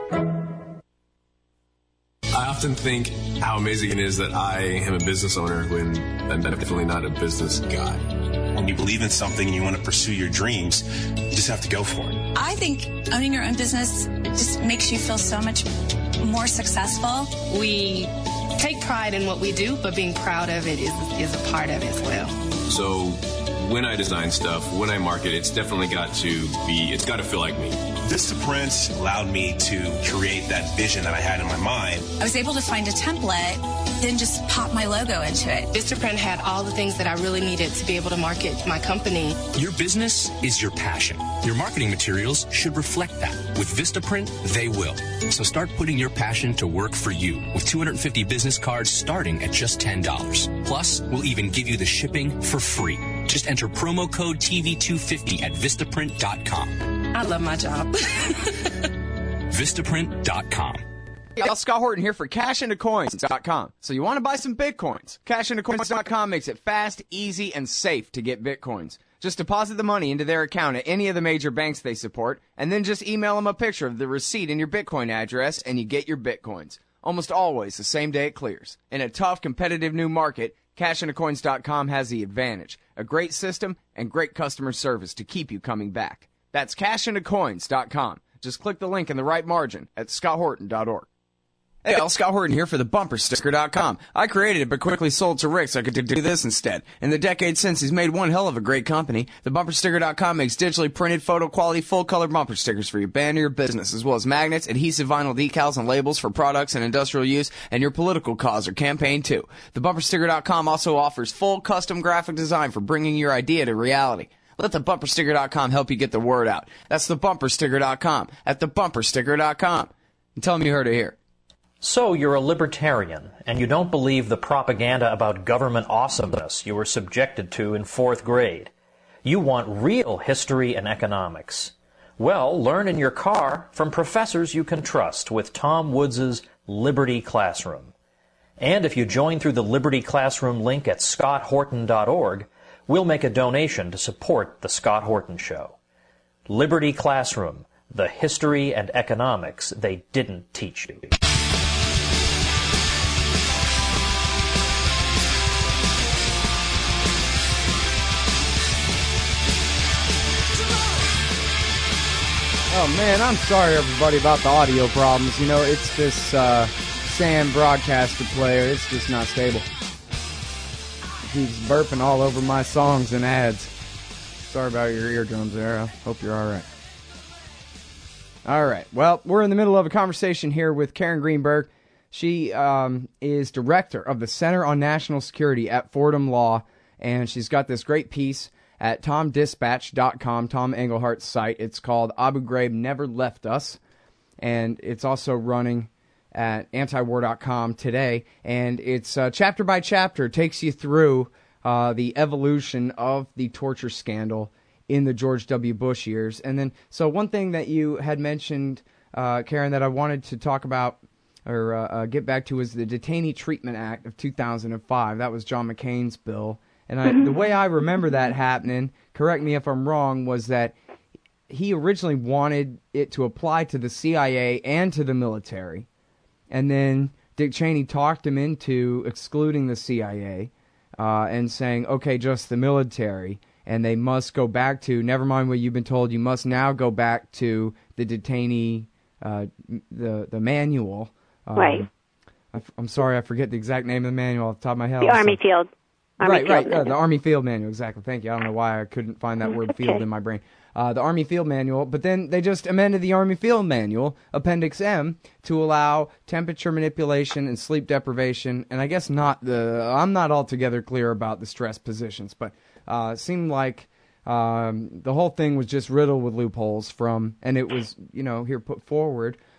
I often think how amazing it is that I am a business owner when I'm definitely not a business guy. When you believe in something and you want to pursue your dreams, you just have to go for it. I think owning your own business just makes you feel so much more successful. We take pride in what we do, but being proud of it is a part of it as well. So when I design stuff, when I market, it's definitely got to feel like me. Vistaprint allowed me to create that vision that I had in my mind. I was able to find a template, then just pop my logo into it. Vistaprint had all the things that I really needed to be able to market my company. Your business is your passion. Your marketing materials should reflect that. With Vistaprint, they will. So start putting your passion to work for you with 250 business cards starting at just $10. Plus, we'll even give you the shipping for free. Just enter promo code TV250 at Vistaprint.com. I love my job. Vistaprint.com. Hey, y'all, Scott Horton here for CashIntoCoins.com. So you want to buy some Bitcoins? CashIntoCoins.com makes it fast, easy, and safe to get Bitcoins. Just deposit the money into their account at any of the major banks they support, and then just email them a picture of the receipt and your Bitcoin address, and you get your Bitcoins. Almost always the same day it clears. In a tough, competitive new market, CashIntoCoins.com has the advantage. A great system and great customer service to keep you coming back. That's CashIntoCoins.com. Just click the link in the right margin at ScottHorton.org. Hey, y'all, Scott Horton here for the BumperSticker.com. I created it but quickly sold to Rick so I could do this instead. In the decade since, he's made one hell of a great company. The BumperSticker.com makes digitally printed, photo-quality, full-color bumper stickers for your band or your business, as well as magnets, adhesive vinyl decals, and labels for products and industrial use, and your political cause or campaign, too. The BumperSticker.com also offers full custom graphic design for bringing your idea to reality. Let the BumperSticker.com help you get the word out. That's the BumperSticker.com at the BumperSticker.com. And tell them you heard it here. So you're a libertarian, and you don't believe the propaganda about government awesomeness you were subjected to in 4th grade. You want real history and economics. Well, learn in your car from professors you can trust with Tom Woods' Liberty Classroom. And if you join through the Liberty Classroom link at ScottHorton.org, we'll make a donation to support The Scott Horton Show. Liberty Classroom, the history and economics they didn't teach you. Oh, man, I'm sorry, everybody, about the audio problems. You know, it's this SAM broadcaster player. It's just not stable. It keeps burping all over my songs and ads. Sorry about your eardrums there. I hope you're all right. All right. Well, we're in the middle of a conversation here with Karen Greenberg. She is director of the Center on National Security at Fordham Law, and she's got this great piece at TomDispatch.com, Tom Englehart's site. It's called Abu Ghraib Never Left Us, and it's also running at antiwar.com today, and it's chapter by chapter. It takes you through the evolution of the torture scandal in the George W. Bush years. And then, so one thing that you had mentioned, Karen, that I wanted to talk about or get back to is the Detainee Treatment Act of 2005. That was John McCain's bill. And the way I remember that happening, correct me if I'm wrong, was that he originally wanted it to apply to the CIA and to the military. And then Dick Cheney talked him into excluding the CIA and saying, okay, just the military. And they must go back to, never mind what you've been told, you must now go back to the detainee, the manual. Right. I'm sorry, I forget the exact name of the manual off the top of my head. The Army Field. Right, the Army Field Manual, exactly. Thank you. I don't know why I couldn't find that word field in my brain. The Army Field Manual, but then they just amended the Army Field Manual, Appendix M, to allow temperature manipulation and sleep deprivation, and I guess I'm not altogether clear about the stress positions, but it seemed like the whole thing was just riddled with loopholes and it was, here put forward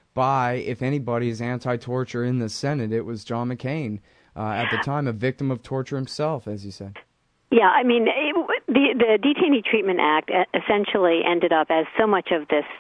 by, if anybody is anti-torture in the Senate, it was John McCain, at the time a victim of torture himself, as you said. Yeah, I mean, the Detainee Treatment Act essentially ended up, as so much of this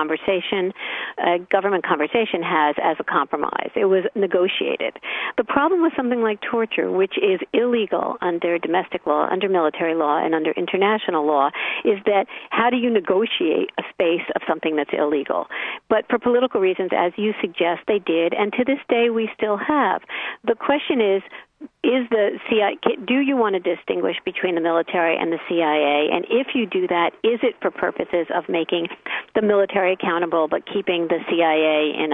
government conversation has, as a compromise. It was negotiated. The problem with something like torture, which is illegal under domestic law, under military law, and under international law, is that how do you negotiate a space of something that's illegal? But for political reasons, as you suggest, they did, and to this day we still have. The question is the CIA, do you want to distinguish between the military and the CIA? And if you do that, is it for purposes of making the military accountable but keeping the CIA in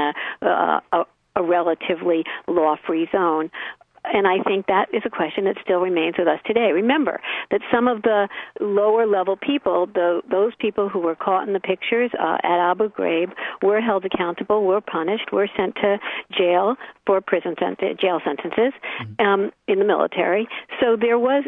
a relatively law-free zone? And I think that is a question that still remains with us today. Remember that some of the lower-level people, those people who were caught in the pictures at Abu Ghraib, were held accountable, were punished, were sent to jail for jail sentences in the military. So there was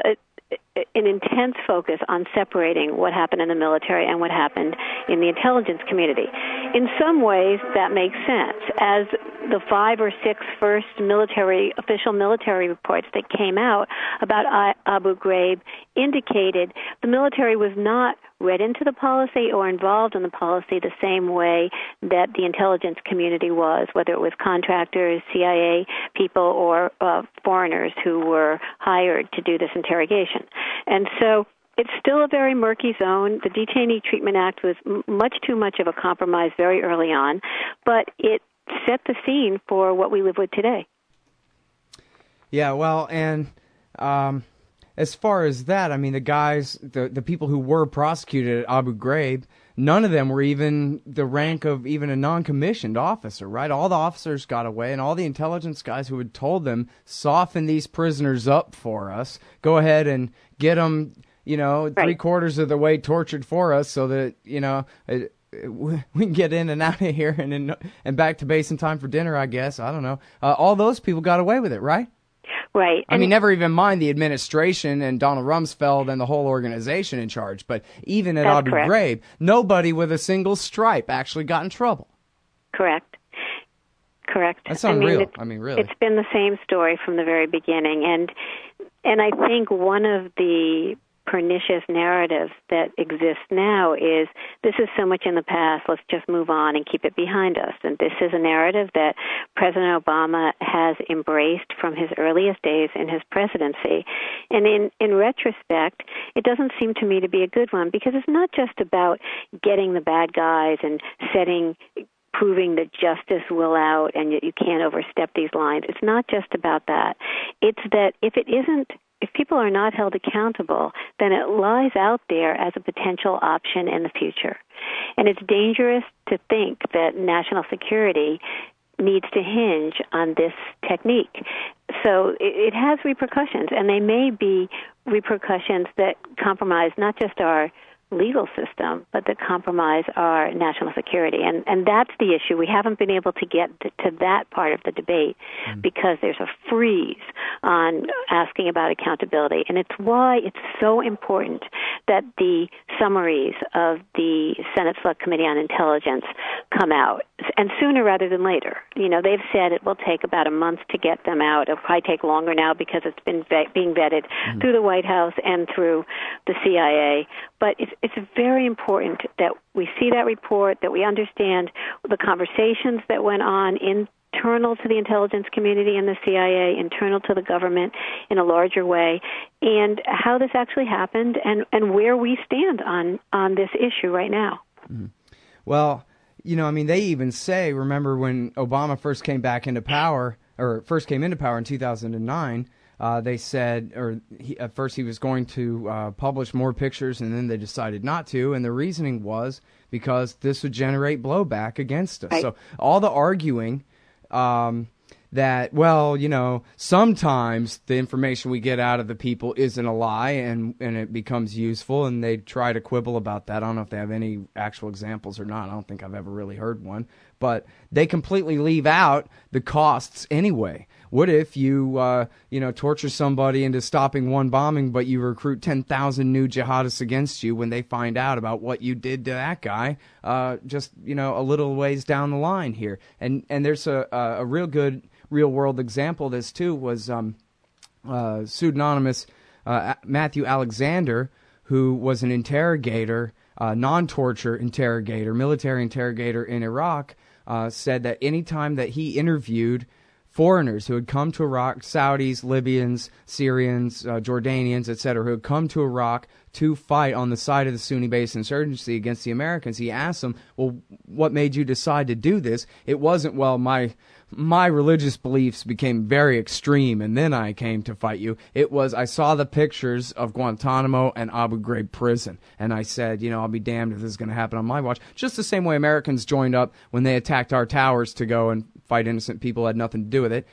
an intense focus on separating what happened in the military and what happened in the intelligence community. In some ways, that makes sense. As the 5 or 6 first official military reports that came out about Abu Ghraib indicated, the military was not read into the policy or involved in the policy the same way that the intelligence community was, whether it was contractors, CIA people, or foreigners who were hired to do this interrogation. And so it's still a very murky zone. The Detainee Treatment Act was much too much of a compromise very early on, but it set the scene for what we live with today. Yeah, well, and as far as that, I mean, the guys, the people who were prosecuted at Abu Ghraib, none of them were even the rank of even a non-commissioned officer, right? All the officers got away, and all the intelligence guys who had told them, soften these prisoners up for us, go ahead and get them, right, 3/4 of the way tortured for us so that, we can get in and out of here and back to base in time for dinner, I guess. I don't know. All those people got away with it, right? Right. I mean, never even mind the administration and Donald Rumsfeld and the whole organization in charge, but even at Abu Ghraib, nobody with a single stripe actually got in trouble. Correct. That's unreal. I mean, really. It's been the same story from the very beginning, and I think one of the pernicious narratives that exists now is this is so much in the past, let's just move on and keep it behind us. And this is a narrative that President Obama has embraced from his earliest days in his presidency. And in retrospect, it doesn't seem to me to be a good one, because it's not just about getting the bad guys and proving that justice will out and you can't overstep these lines. It's not just about that. It's that if people are not held accountable, then it lies out there as a potential option in the future. And it's dangerous to think that national security needs to hinge on this technique. So it has repercussions, and they may be repercussions that compromise not just our legal system, but that compromise our national security. And that's the issue. We haven't been able to get to that part of the debate because there's a freeze on asking about accountability. And it's why it's so important that the summaries of the Senate Select Committee on Intelligence come out, and sooner rather than later. They've said it will take about a month to get them out. It'll probably take longer now because it's been being vetted through the White House and through the CIA. But it's very important that we see that report, that we understand the conversations that went on internal to the intelligence community and the CIA, internal to the government in a larger way, and how this actually happened and where we stand on this issue right now. Mm-hmm. Well, they even say, remember when Obama first came into power in 2009, they said, at first he was going to publish more pictures, and then they decided not to, and the reasoning was because this would generate blowback against us. Right. So all the arguing that, well, sometimes the information we get out of the people isn't a lie and it becomes useful, and they try to quibble about that. I don't know if they have any actual examples or not. I don't think I've ever really heard one. But they completely leave out the costs anyway. What if you, torture somebody into stopping one bombing, but you recruit 10,000 new jihadists against you when they find out about what you did to that guy, a little ways down the line here? And there's a real good real-world example of this, too, was pseudonymous Matthew Alexander, who was an interrogator, non-torture interrogator, military interrogator in Iraq, said that any time that he interviewed foreigners who had come to Iraq, Saudis, Libyans, Syrians, Jordanians, etc., who had come to Iraq to fight on the side of the Sunni-based insurgency against the Americans, he asked them, well, what made you decide to do this? It wasn't, well, my religious beliefs became very extreme and then I came to fight you. It was, I saw the pictures of Guantanamo and Abu Ghraib prison, and I said, I'll be damned if this is going to happen on my watch. Just the same way Americans joined up when they attacked our towers to go and fight innocent people, had nothing to do with it.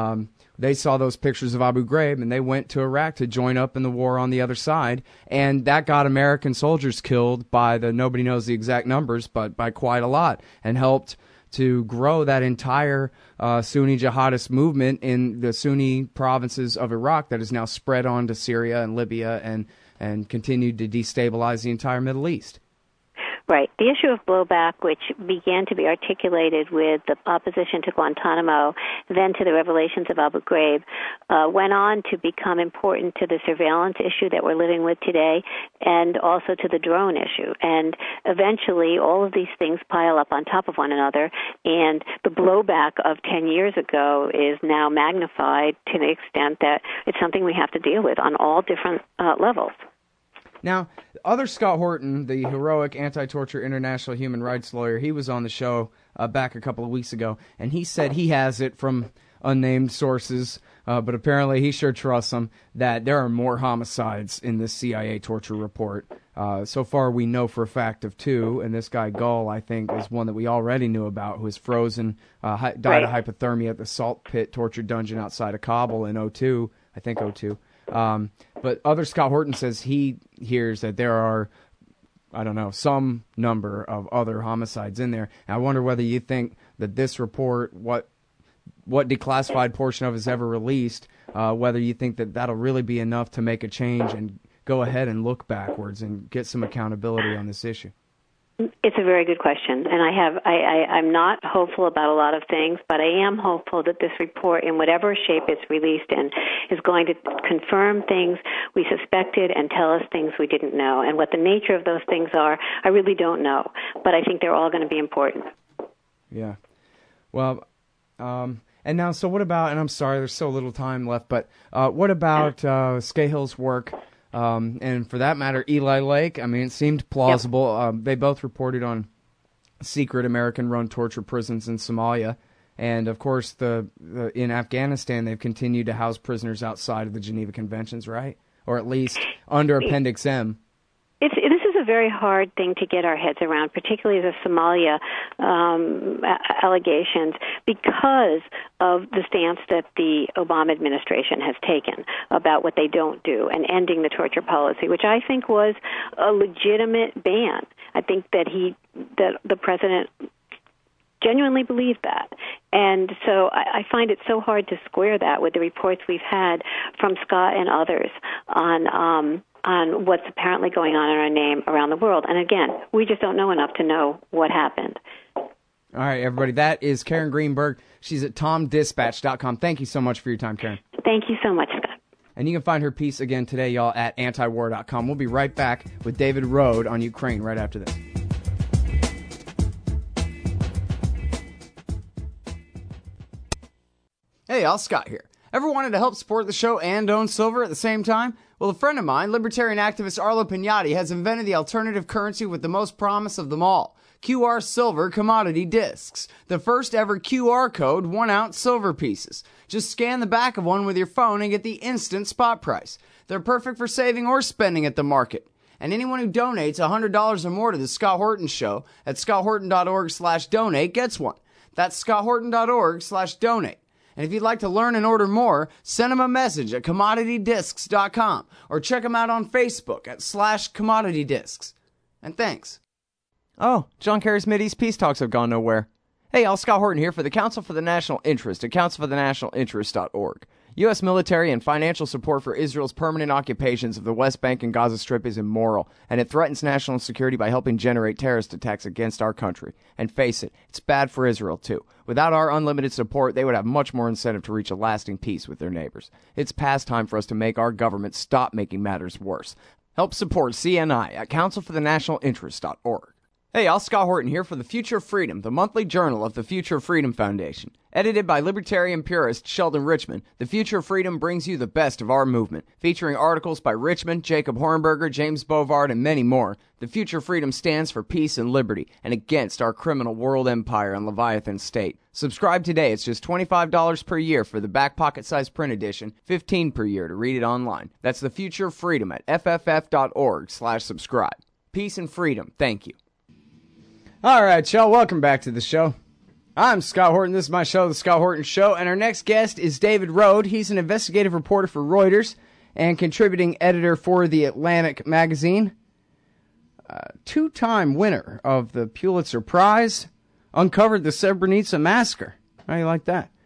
They saw those pictures of Abu Ghraib, and they went to Iraq to join up in the war on the other side, and that got American soldiers killed by nobody knows the exact numbers, but by quite a lot, and helped to grow that entire Sunni jihadist movement in the Sunni provinces of Iraq that is now spread on to Syria and Libya and continued to destabilize the entire Middle East. Right. The issue of blowback, which began to be articulated with the opposition to Guantanamo, then to the revelations of Abu Ghraib, went on to become important to the surveillance issue that we're living with today, and also to the drone issue. And eventually, all of these things pile up on top of one another, and the blowback of 10 years ago is now magnified to the extent that it's something we have to deal with on all different levels. Now, other Scott Horton, the heroic anti-torture international human rights lawyer, he was on the show back a couple of weeks ago, and he said he has it from unnamed sources, but apparently he sure trusts them, that there are more homicides in this CIA torture report. So far, we know for a fact of 2, and this guy Gull, I think, is one that we already knew about, who was frozen, died of hypothermia at the salt pit torture dungeon outside of Kabul in 2002, I think 2002. But other Scott Horton says he hears that there are, some number of other homicides in there. And I wonder whether you think that this report, what declassified portion of it is ever released, whether you think that that'll really be enough to make a change and go ahead and look backwards and get some accountability on this issue. It's a very good question, and I'm not hopeful about a lot of things, but I am hopeful that this report, in whatever shape it's released in, is going to confirm things we suspected and tell us things we didn't know. And what the nature of those things are, I really don't know, but I think they're all going to be important. Yeah. Well, and now, so what about, and I'm sorry, there's so little time left, but what about Scahill's work? And for that matter, Eli Lake, it seemed plausible. Yep. They both reported on secret American-run torture prisons in Somalia. And, of course, in Afghanistan, they've continued to house prisoners outside of the Geneva Conventions, right? Or at least under Appendix M. This is a very hard thing to get our heads around, particularly the Somalia allegations, because of the stance that the Obama administration has taken about what they don't do and ending the torture policy, which I think was a legitimate ban. I think that the president genuinely believed that. And so I find it so hard to square that with the reports we've had from Scott and others on what's apparently going on in our name around the world. And again, we just don't know enough to know what happened. All right, everybody, that is Karen Greenberg. She's at TomDispatch.com. Thank you so much for your time, Karen. Thank you so much, Scott. And you can find her piece again today, y'all, at antiwar.com. We'll be right back with David Rode on Ukraine right after this. Hey, y'all, Scott here. Ever wanted to help support the show and own silver at the same time? Well, a friend of mine, libertarian activist Arlo Pignati, has invented the alternative currency with the most promise of them all. QR Silver Commodity Discs. The first ever QR code 1-ounce silver pieces. Just scan the back of one with your phone and get the instant spot price. They're perfect for saving or spending at the market. And anyone who donates $100 or more to the Scott Horton Show at scotthorton.org/donate gets one. That's scotthorton.org/donate. And if you'd like to learn and order more, send them a message at commoditydiscs.com or check them out on Facebook at /commoditydiscs. And thanks. Oh, John Kerry's Mideast peace talks have gone nowhere. Hey, Al Scott Horton here for the Council for the National Interest at councilforthenationalinterest.org. U.S. military and financial support for Israel's permanent occupations of the West Bank and Gaza Strip is immoral, and it threatens national security by helping generate terrorist attacks against our country. And face it, it's bad for Israel, too. Without our unlimited support, they would have much more incentive to reach a lasting peace with their neighbors. It's past time for us to make our government stop making matters worse. Help support CNI at councilforthenationalinterest.org. Hey, Al Scott Horton here for The Future of Freedom, the monthly journal of the Future of Freedom Foundation. Edited by libertarian purist Sheldon Richman, The Future of Freedom brings you the best of our movement, featuring articles by Richman, Jacob Hornberger, James Bovard, and many more. The Future of Freedom stands for peace and liberty, and against our criminal world empire and Leviathan state. Subscribe today. It's just $25 per year for the back pocket-sized print edition, $15 per year to read it online. That's The Future of Freedom at fff.org/subscribe. Peace and freedom. Thank you. All right, y'all, welcome back to the show. I'm Scott Horton. This is my show, The Scott Horton Show, and our next guest is David Rohde. He's an investigative reporter for Reuters and contributing editor for The Atlantic magazine. Two-time winner of the Pulitzer Prize, uncovered the Srebrenica massacre. How do you like that?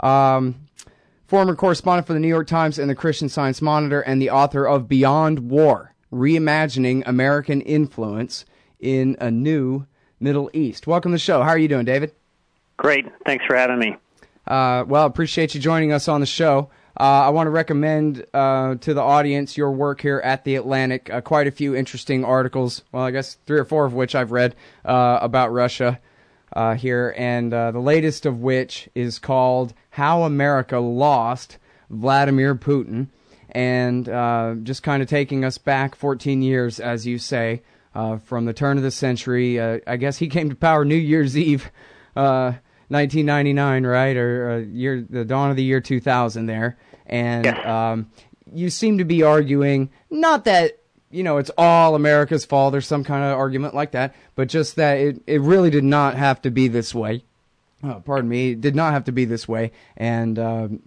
Former correspondent for the New York Times and the Christian Science Monitor, and the author of Beyond War, Reimagining American Influence in a New Middle East. Welcome to the show. How are you doing, David? Great. Thanks for having me. Well, appreciate you joining us on the show. I want to recommend to the audience your work here at The Atlantic. Quite a few interesting articles, well, I guess 3 or 4 of which I've read about Russia here, and the latest of which is called How America Lost Vladimir Putin, and just kind of taking us back 14 years, as you say, from the turn of the century. I guess he came to power New Year's Eve, 1999, right? Or the dawn of the year 2000 there. And you seem to be arguing, not that, it's all America's fault or some kind of argument like that, but just that it really did not have to be this way. It did not have to be this way. And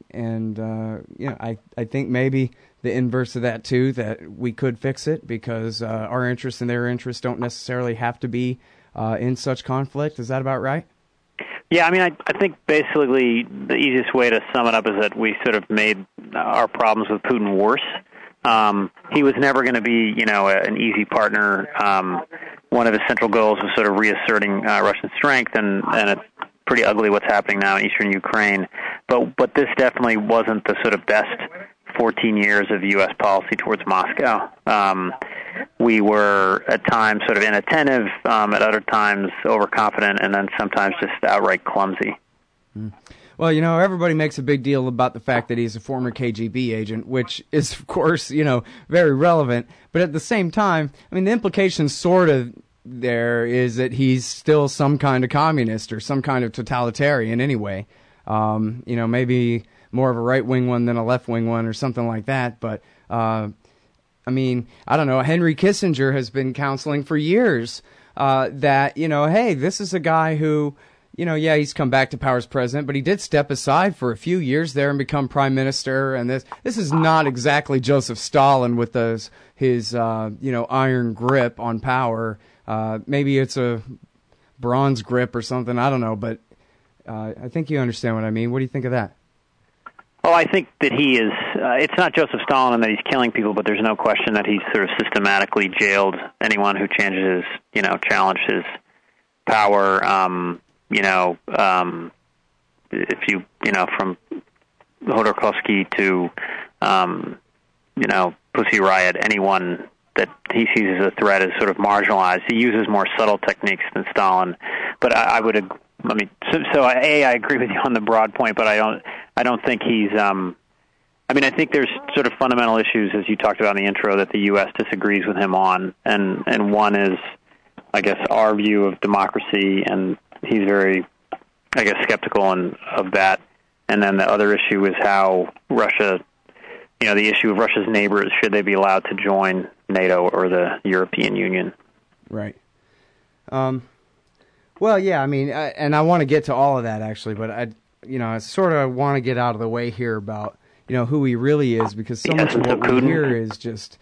I think maybe the inverse of that, too, that we could fix it because our interests and their interests don't necessarily have to be in such conflict. Is that about right? Yeah, I think basically the easiest way to sum it up is that we sort of made our problems with Putin worse. He was never going to be, an easy partner. One of his central goals was sort of reasserting Russian strength, and it's pretty ugly what's happening now in eastern Ukraine. But this definitely wasn't the sort of best 14 years of U.S. policy towards Moscow. We were at times sort of inattentive, at other times overconfident, and then sometimes just outright clumsy. Well, everybody makes a big deal about the fact that he's a former KGB agent, which is, of course, very relevant. But at the same time, the implication sort of there is that he's still some kind of communist or some kind of totalitarian anyway. Maybe more of a right-wing one than a left-wing one or something like that. But, I don't know. Henry Kissinger has been counseling for years that, hey, this is a guy who, he's come back to power as president, but he did step aside for a few years there and become prime minister. And this is not exactly Joseph Stalin with his iron grip on power. Maybe it's a bronze grip or something. I don't know. But I think you understand what I mean. What do you think of that? Well, I think that he is, it's not Joseph Stalin and that he's killing people, but there's no question that he's sort of systematically jailed anyone who challenged his power. If you, from Hodorkovsky to, Pussy Riot, anyone that he sees as a threat is sort of marginalized. He uses more subtle techniques than Stalin, but I agree with you on the broad point, but I don't think he's. I think there's sort of fundamental issues, as you talked about in the intro, that the U.S. disagrees with him on, and one is, I guess, our view of democracy, and he's very, I guess, skeptical of that. And then the other issue is how Russia, the issue of Russia's neighbors, should they be allowed to join NATO or the European Union? Right. Well, yeah, and I want to get to all of that, actually, but I sort of want to get out of the way here about, who he really is, because so much of what we Putin. hear is just,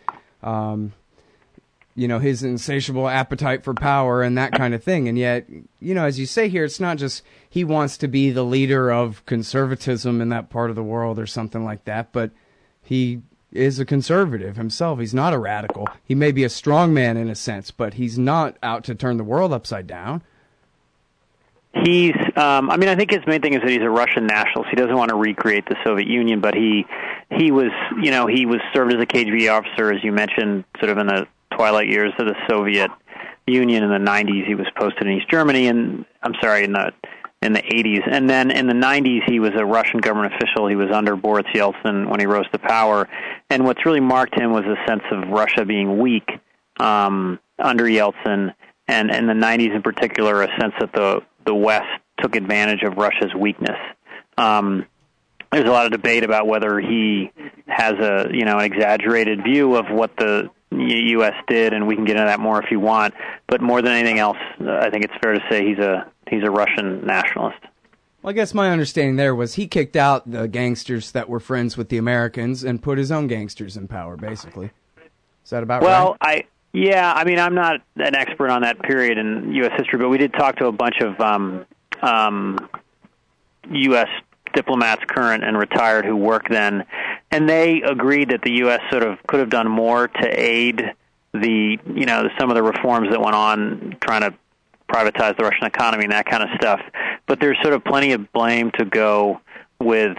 his insatiable appetite for power and that kind of thing. And yet, as you say here, it's not just he wants to be the leader of conservatism in that part of the world or something like that, but he is a conservative himself. He's not a radical. He may be a strong man in a sense, but he's not out to turn the world upside down. He's, I think his main thing is that he's a Russian nationalist. He doesn't want to recreate the Soviet Union, but he was served as a KGB officer, as you mentioned, sort of in the twilight years of the Soviet Union in the 90s. He was posted in East Germany, in the 80s. And then in the 90s, he was a Russian government official. He was under Boris Yeltsin when he rose to power. And what's really marked him was a sense of Russia being weak under Yeltsin, and in the 90s in particular, a sense that the West took advantage of Russia's weakness. There's a lot of debate about whether he has an exaggerated view of what the U.S. did, and we can get into that more if you want. But more than anything else, I think it's fair to say he's a Russian nationalist. Well, I guess my understanding there was he kicked out the gangsters that were friends with the Americans and put his own gangsters in power, basically. Is that about right? I'm not an expert on that period in U.S. history, but we did talk to a bunch of U.S. diplomats, current and retired, who worked then, and they agreed that the U.S. sort of could have done more to aid some of the reforms that went on, trying to privatize the Russian economy and that kind of stuff. But there's sort of plenty of blame to go with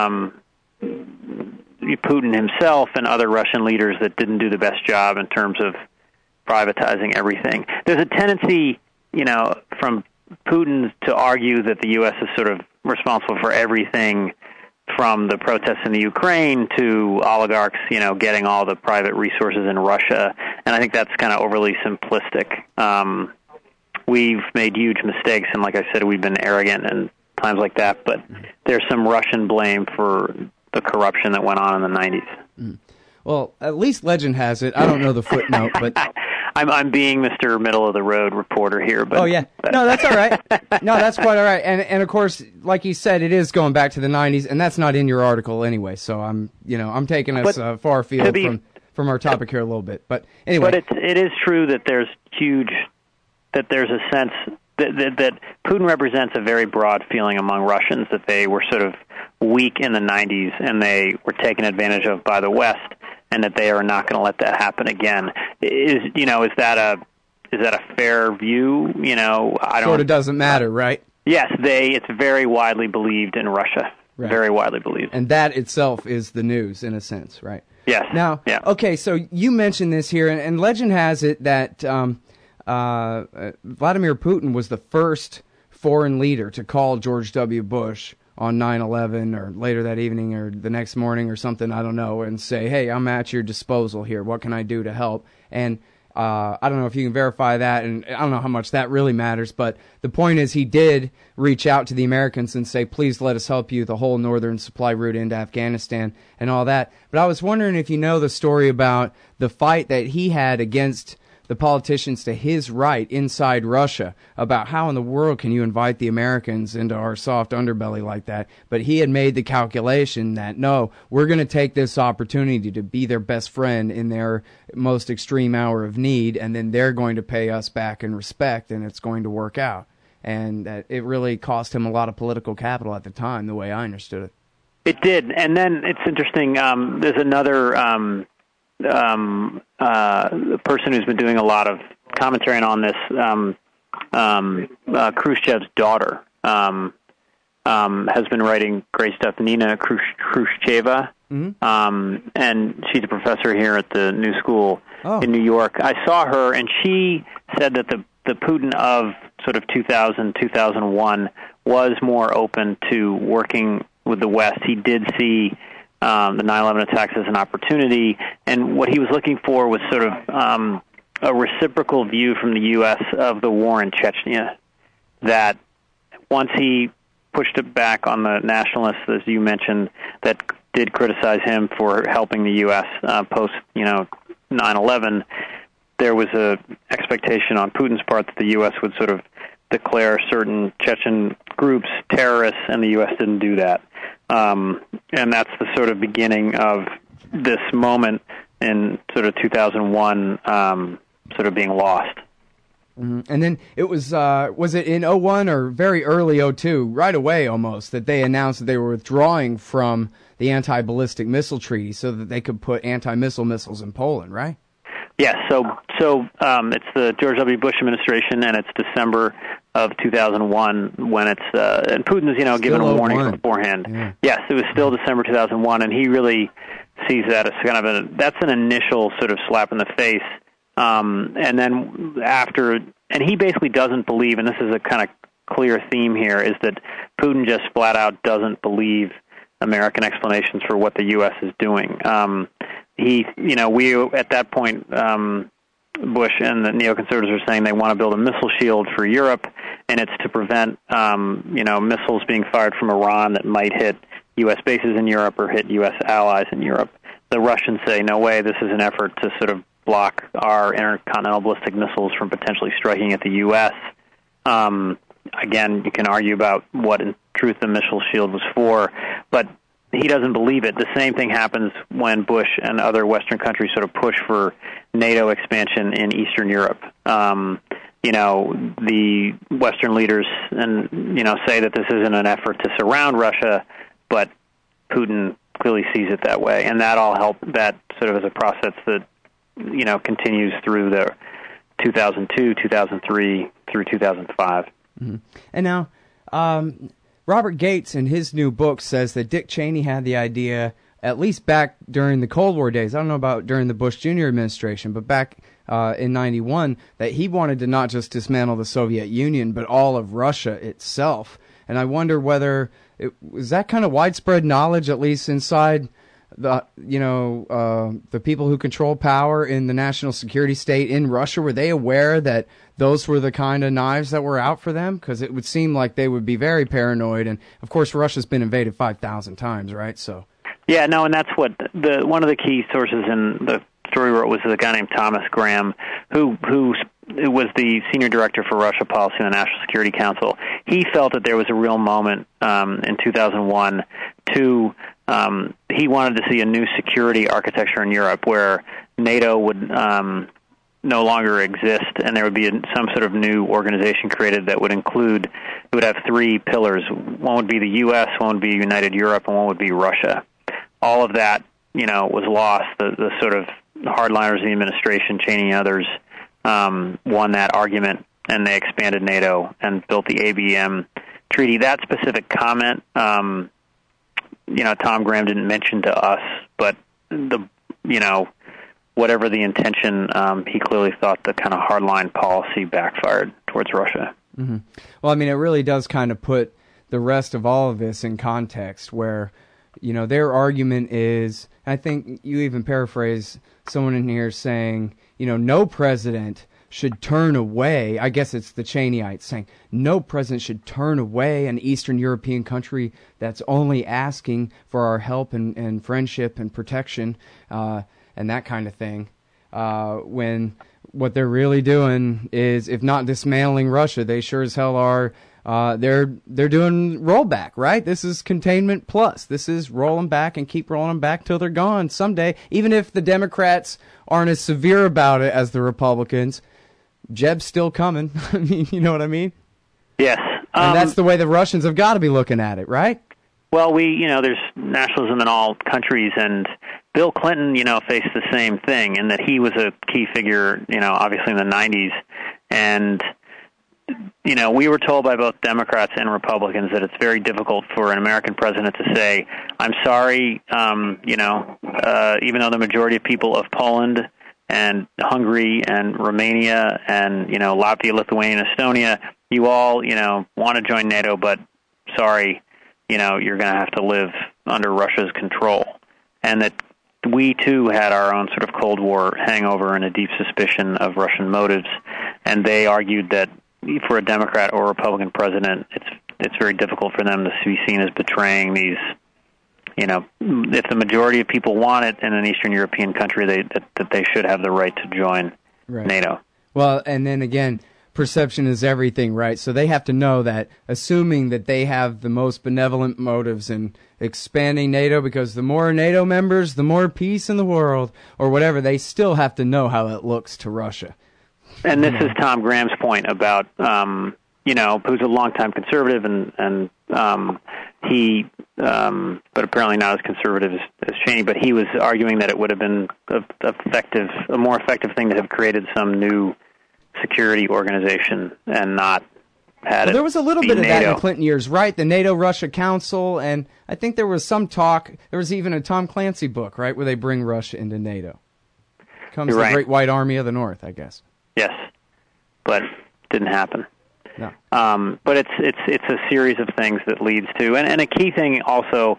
Putin himself and other Russian leaders that didn't do the best job in terms of privatizing everything. There's a tendency, from Putin to argue that the U.S. is sort of responsible for everything, from the protests in the Ukraine to oligarchs, getting all the private resources in Russia. And I think that's kind of overly simplistic. We've made huge mistakes, and like I said, we've been arrogant and times like that, but there's some Russian blame for the corruption that went on in the 90s. Mm. Well, at least legend has it. I don't know the footnote, but I'm being Mr. Middle of the Road reporter here. But no, that's all right. No, that's quite all right. And of course, like you said, it is going back to the 90s, and that's not in your article anyway. So I'm taking us far afield from our topic here a little bit. But anyway, but it is true that there's a sense that Putin represents a very broad feeling among Russians that they were sort of weak in the 90s and they were taken advantage of by the West, and that they are not going to let that happen again. Is that a fair view? Sort of doesn't matter, right? Yes, it's very widely believed in Russia. Right. Very widely believed. And that itself is the news in a sense, right? Yes. Now, okay, so you mentioned this here, and legend has it that Vladimir Putin was the first foreign leader to call George W. Bush on 9/11 or later that evening or the next morning or something, I don't know, and say, hey, I'm at your disposal here. What can I do to help? And I don't know if you can verify that, and I don't know how much that really matters, but the point is he did reach out to the Americans and say, please let us help you, the whole northern supply route into Afghanistan and all that. But I was wondering if you know the story about the fight that he had against the politicians to his right inside Russia about how in the world can you invite the Americans into our soft underbelly like that. But he had made the calculation that, no, we're going to take this opportunity to be their best friend in their most extreme hour of need, and then they're going to pay us back in respect, and it's going to work out. And it really cost him a lot of political capital at the time, the way I understood it. It did. And then it's interesting, there's another person who's been doing a lot of commentary on this, Khrushchev's daughter, has been writing great stuff, Nina Khrushcheva, and she's a professor here at the New School in New York. I saw her, and she said that the Putin of sort of 2000, 2001 was more open to working with the West. He did see the 9/11 attacks as an opportunity, and what he was looking for was sort of a reciprocal view from the U.S. of the war in Chechnya, that once he pushed it back on the nationalists, as you mentioned, that did criticize him for helping the U.S. Post 9/11, there was a expectation on Putin's part that the U.S. would sort of declare certain Chechen groups terrorists, and the U.S. didn't do that. And that's the sort of beginning of this moment in sort of 2001 sort of being lost. And then it was it in 01 or very early 02, right away almost, that they announced that they were withdrawing from the anti-ballistic missile treaty so that they could put anti-missile missiles in Poland, right? Yes, so it's the George W. Bush administration, and it's December of 2001 when it's and Putin's given a warning beforehand. Yeah. Yes, it was still December 2001, and he really sees that as kind of that's an initial sort of slap in the face. And then and he basically doesn't believe, and this is a kind of clear theme here, is that Putin just flat out doesn't believe American explanations for what the U.S. is doing. We at that point, Bush and the neoconservatives are saying they want to build a missile shield for Europe, and it's to prevent, missiles being fired from Iran that might hit U.S. bases in Europe or hit U.S. allies in Europe. The Russians say, no way, this is an effort to sort of block our intercontinental ballistic missiles from potentially striking at the U.S. Again, you can argue about what in truth the missile shield was for, but he doesn't believe it. The same thing happens when Bush and other Western countries sort of push for NATO expansion in Eastern Europe. The Western leaders say that this isn't an effort to surround Russia, but Putin clearly sees it that way, and that all help. That sort of is a process that continues through the 2002, 2003 through 2005. Mm-hmm. And now, Robert Gates in his new book says that Dick Cheney had the idea, at least back during the Cold War days, I don't know about during the Bush Jr. administration, but back in 91, that he wanted to not just dismantle the Soviet Union, but all of Russia itself. And I wonder whether was that kind of widespread knowledge, at least inside the people who control power in the national security state in Russia. Were they aware that those were the kind of knives that were out for them? Because it would seem like they would be very paranoid. And of course, Russia's been invaded 5,000 times, right? So. Yeah, no, and that's what one of the key sources in the story wrote was a guy named Thomas Graham, who was the senior director for Russia policy in the National Security Council. He felt that there was a real moment in 2001 to he wanted to see a new security architecture in Europe where NATO would no longer exist, and there would be some sort of new organization created that would include, it would have three pillars. One would be the U.S., one would be United Europe, and one would be Russia. All of that, was lost. The sort of hardliners of the administration, Cheney and others, won that argument, and they expanded NATO and built the ABM treaty. That specific comment, Tom Graham didn't mention to us, but whatever the intention, he clearly thought the kind of hardline policy backfired towards Russia. Mm-hmm. Well, I mean, it really does kind of put the rest of all of this in context where, their argument is, I think you even paraphrase someone in here saying, no president should turn away, I guess it's the Cheneyites saying, no president should turn away an Eastern European country that's only asking for our help and friendship and protection and that kind of thing, when what they're really doing is, if not dismantling Russia, they sure as hell are, they're doing rollback, right? This is containment plus. This is roll them back and keep rolling them back till they're gone someday, even if the Democrats aren't as severe about it as the Republicans. Jeb's still coming. I mean, you know what I mean? Yes. And that's the way the Russians have got to be looking at it, right? Well, there's nationalism in all countries, and Bill Clinton, faced the same thing in that he was a key figure, obviously in the 90s. And, we were told by both Democrats and Republicans that it's very difficult for an American president to say, I'm sorry, even though the majority of people of Poland and Hungary and Romania and, Latvia, Lithuania, and Estonia, you all, want to join NATO, but sorry, you're going to have to live under Russia's control. And that we, too, had our own sort of Cold War hangover and a deep suspicion of Russian motives. And they argued that for a Democrat or Republican president, it's very difficult for them to be seen as betraying these, if the majority of people want it in an Eastern European country, that they should have the right to join NATO. Well, and then again, perception is everything, right? So they have to know that, assuming that they have the most benevolent motives in expanding NATO, because the more NATO members, the more peace in the world, or whatever, they still have to know how it looks to Russia. And this is Tom Graham's point about, who's a longtime conservative, and he, but apparently not as conservative as Cheney, but he was arguing that it would have been a more effective thing to have created some new security organization and not had there was a little bit of NATO. that in the Clinton years, right? The NATO-Russia Council, and I think there was some talk, there was even a Tom Clancy book, right, where they bring Russia into NATO. Comes You're the right. Great White Army of the North, I guess. Yes, but didn't happen. No. But it's a series of things that leads to, and a key thing also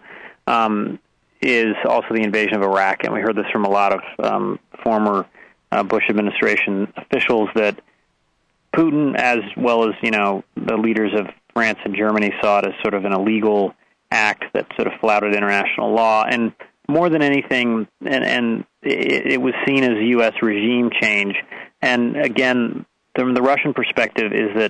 is also the invasion of Iraq, and we heard this from a lot of former Bush administration officials, that Putin, as well as the leaders of France and Germany, saw it as sort of an illegal act that sort of flouted international law, and more than anything, and it was seen as U.S. regime change. And again, from the Russian perspective, is that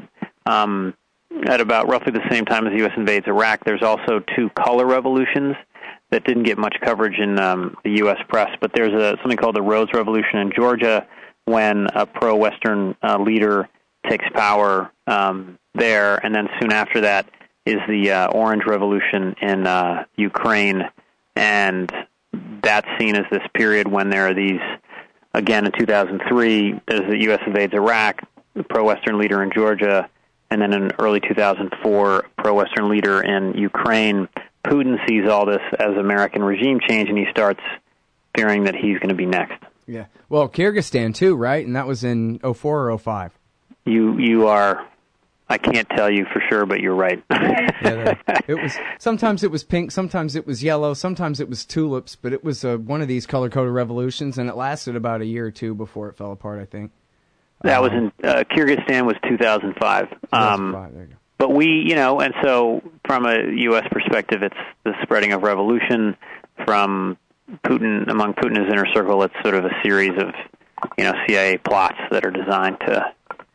at about roughly the same time as the U.S. invades Iraq, there's also two color revolutions that didn't get much coverage in the U.S. press, but there's something called the Rose Revolution in Georgia, when a pro-Western leader takes power there, and then soon after that is the Orange Revolution in Ukraine, and that's seen as this period when there are these, again in 2003, as the U.S. invades Iraq, the pro-Western leader in Georgia, and then in early 2004, pro-Western leader in Ukraine. Putin sees all this as American regime change, and he starts fearing that he's going to be next. Yeah. Well, Kyrgyzstan too, right? And that was in 04 or 05. You are, I can't tell you for sure, but you're right. It was, sometimes it was pink, sometimes it was yellow, sometimes it was tulips, but it was one of these color-coded revolutions, and it lasted about a year or two before it fell apart, I think. That was in, Kyrgyzstan was 2005. 2005, there you go. But we, and so from a U.S. perspective, it's the spreading of revolution. From Putin, among Putin's inner circle, it's sort of a series of, CIA plots that are designed to,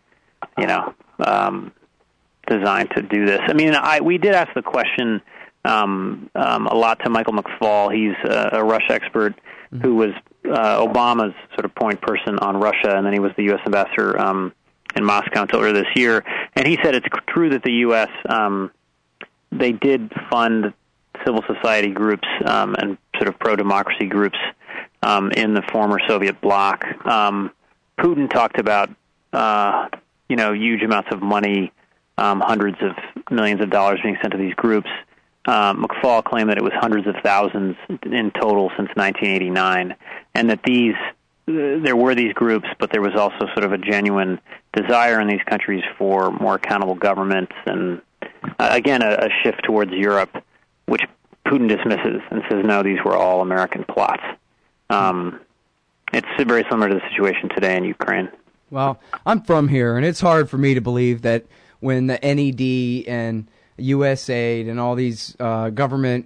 designed to do this. I mean, we did ask the question a lot to Michael McFaul. He's a Russia expert who was Obama's sort of point person on Russia, and then he was the U.S. ambassador in Moscow until earlier this year. And he said it's true that the U.S., they did fund civil society groups and sort of pro-democracy groups in the former Soviet bloc. Putin talked about, huge amounts of money, hundreds of millions of dollars being sent to these groups. McFaul claimed that it was hundreds of thousands in total since 1989, and that there were these groups, but there was also sort of a genuine desire in these countries for more accountable governments, and again, a shift towards Europe, which Putin dismisses and says, no, these were all American plots. It's very similar to the situation today in Ukraine. Well, I'm from here, and it's hard for me to believe that when the NED and USAID and all these government,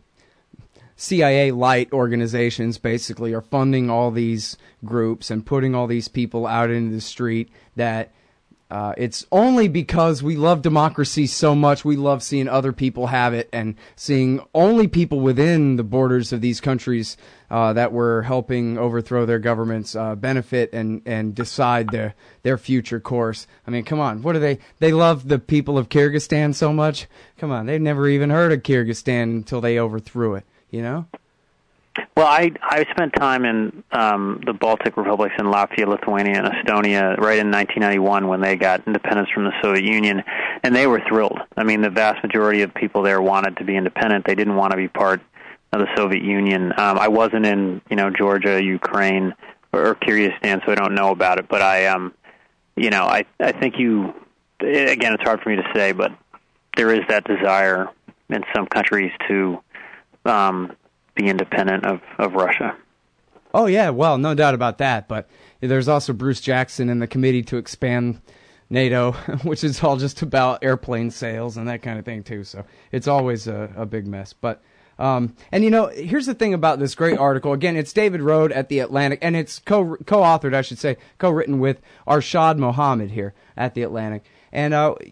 CIA-light organizations basically are funding all these groups and putting all these people out into the street, that it's only because we love democracy so much, we love seeing other people have it, and seeing only people within the borders of these countries that we're helping overthrow their governments benefit and decide their future course. I mean, come on, what are they? They love the people of Kyrgyzstan so much? Come on, they've never even heard of Kyrgyzstan until they overthrew it, Well, I spent time in the Baltic republics in Latvia, Lithuania, and Estonia right in 1991 when they got independence from the Soviet Union, and they were thrilled. I mean, the vast majority of people there wanted to be independent. They didn't want to be part of the Soviet Union. I wasn't in, Georgia, Ukraine, or Kyrgyzstan, so I don't know about it. But I think again, it's hard for me to say, but there is that desire in some countries to be independent of Russia. Oh, yeah, well, no doubt about that. But there's also Bruce Jackson and the Committee to Expand NATO, which is all just about airplane sales and that kind of thing, too. So it's always a big mess. But And, here's the thing about this great article. Again, it's David Rode at The Atlantic, and it's co-authored, I should say, co-written with Arshad Mohammed here at The Atlantic. And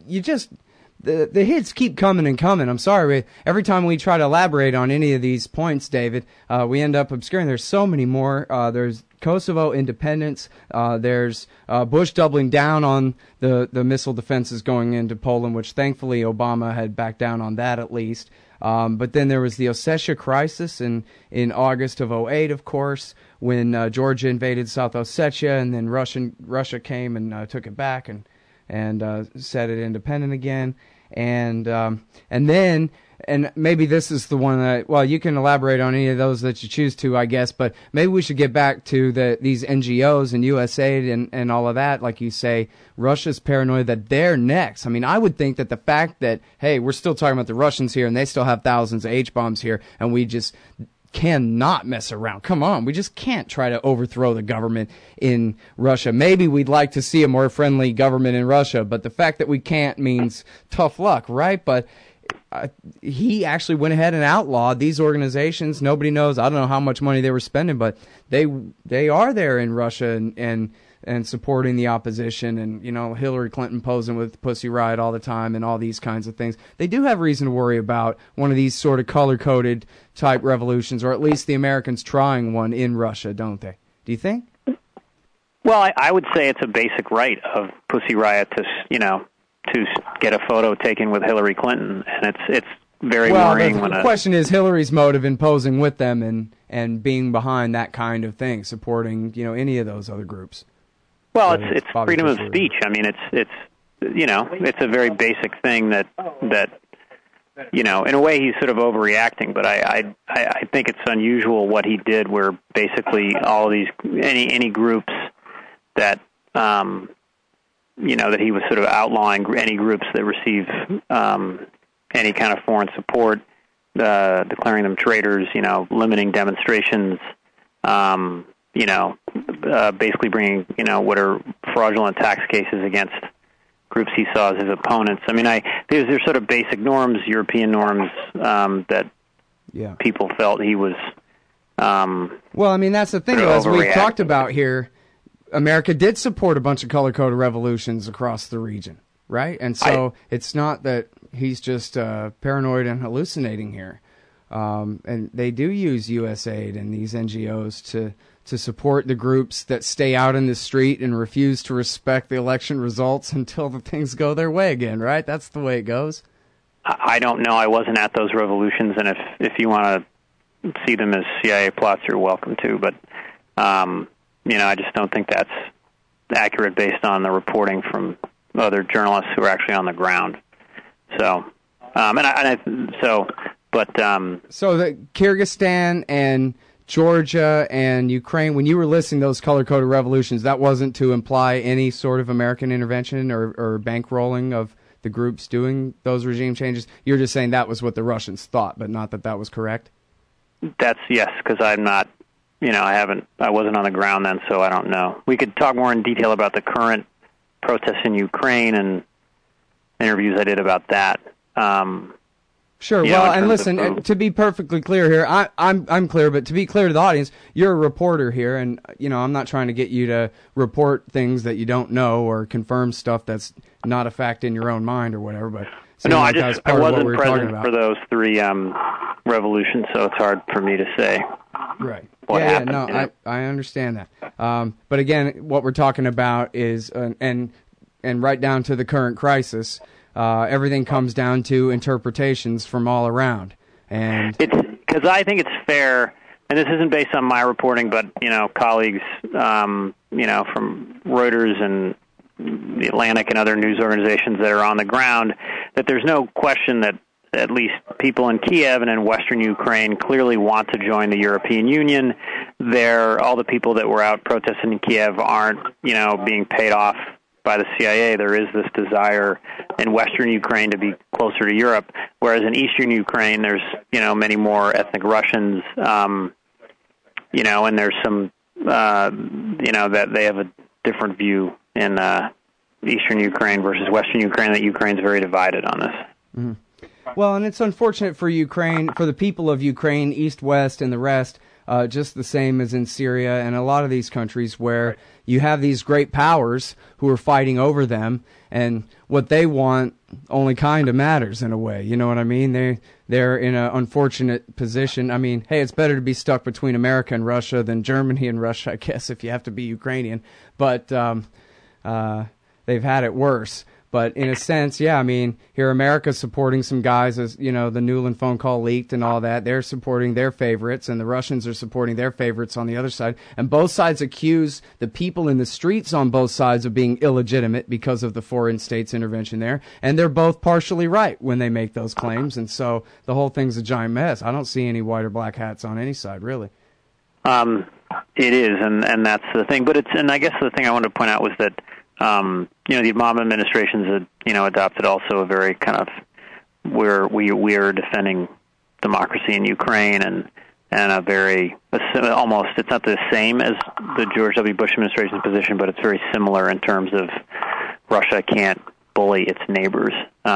the hits keep coming and coming. I'm sorry. Every time we try to elaborate on any of these points, David, we end up obscuring. There's so many more. There's Kosovo independence. There's Bush doubling down on the missile defenses going into Poland, which thankfully Obama had backed down on that at least. But then there was the Ossetia crisis in August of 2008, of course, when Georgia invaded South Ossetia, and then Russia came and took it back and set it independent again. And then maybe this is the one that, well, you can elaborate on any of those that you choose to, I guess, but maybe we should get back to these NGOs and USAID and all of that. Like you say, Russia's paranoid that they're next. I mean, I would think that the fact that, hey, we're still talking about the Russians here and they still have thousands of H-bombs here, and we just cannot mess around. Come on, we just can't try to overthrow the government in Russia. Maybe we'd like to see a more friendly government in Russia, but the fact that we can't means tough luck, right? But he actually went ahead and outlawed these organizations. Nobody knows. I don't know how much money they were spending, but they are there in Russia and supporting the opposition, and Hillary Clinton posing with Pussy Riot all the time and all these kinds of things. They do have reason to worry about one of these sort of color-coded type revolutions, or at least the Americans trying one in Russia, don't they? Do you think? Well, I would say it's a basic right of Pussy Riot to get a photo taken with Hillary Clinton, and it's very worrying. The question is Hillary's motive in posing with them and being behind that kind of thing, supporting any of those other groups. Well, it's freedom of speech. I mean, it's a very basic thing that in a way he's sort of overreacting, but I think it's unusual what he did, where basically all of these any groups that that he was sort of outlawing any groups that receive any kind of foreign support, declaring them traitors, limiting demonstrations, basically bringing, what are fraudulent tax cases against groups he saw as his opponents. I mean, there's sort of basic norms, European norms, that people felt he was. Well, I mean, that's the thing, as we've talked about here. America did support a bunch of color-coded revolutions across the region, right? And so it's not that he's just paranoid and hallucinating here. And they do use USAID and these NGOs to support the groups that stay out in the street and refuse to respect the election results until the things go their way again, right? That's the way it goes. I don't know. I wasn't at those revolutions, and if you want to see them as CIA plots, you're welcome to. But I just don't think that's accurate based on the reporting from other journalists who are actually on the ground. So, so the Kyrgyzstan and Georgia and Ukraine, when you were listing those color-coded revolutions, that wasn't to imply any sort of American intervention or bankrolling of the groups doing those regime changes. You're just saying that was what the Russians thought, but not that was correct? That's yes, because I'm not. I wasn't on the ground then, so I don't know. We could talk more in detail about the current protests in Ukraine and interviews I did about that. Sure. Well, and listen, to be perfectly clear here, I'm clear, but to be clear to the audience, you're a reporter here, and I'm not trying to get you to report things that you don't know or confirm stuff that's not a fact in your own mind or whatever. But no, I wasn't present for those three revolutions, so it's hard for me to say. Right. What happened, I understand that. But again, what we're talking about is, and right down to the current crisis, everything comes down to interpretations from all around. And it's because I think it's fair, and this isn't based on my reporting, but colleagues, from Reuters and the Atlantic and other news organizations that are on the ground, that there's no question that at least people in Kiev and in western Ukraine clearly want to join the European Union. All the people that were out protesting in Kiev aren't, being paid off by the CIA. There is this desire in western Ukraine to be closer to Europe, whereas in eastern Ukraine there's, many more ethnic Russians, and there's some, that they have a different view in eastern Ukraine versus western Ukraine, that Ukraine's very divided on this. Mm-hmm. Well, and it's unfortunate for Ukraine, for the people of Ukraine, East, West, and the rest, just the same as in Syria and a lot of these countries where you have these great powers who are fighting over them, and what they want only kind of matters in a way. You know what I mean? They're in an unfortunate position. I mean, hey, it's better to be stuck between America and Russia than Germany and Russia, I guess, if you have to be Ukrainian. But they've had it worse. But in a sense, yeah, I mean, here America's supporting some guys, as you know, the Nuland phone call leaked and all that. They're supporting their favorites, and the Russians are supporting their favorites on the other side. And both sides accuse the people in the streets on both sides of being illegitimate because of the foreign states' intervention there. And they're both partially right when they make those claims. And so the whole thing's a giant mess. I don't see any white or black hats on any side, really. It is, and that's the thing. But and I guess the thing I wanted to point out was that the Obama administration's adopted also a very kind of where we are defending democracy in Ukraine and a very almost, it's not the same as the George W. Bush administration's position, but it's very similar in terms of Russia can't bully its neighbors.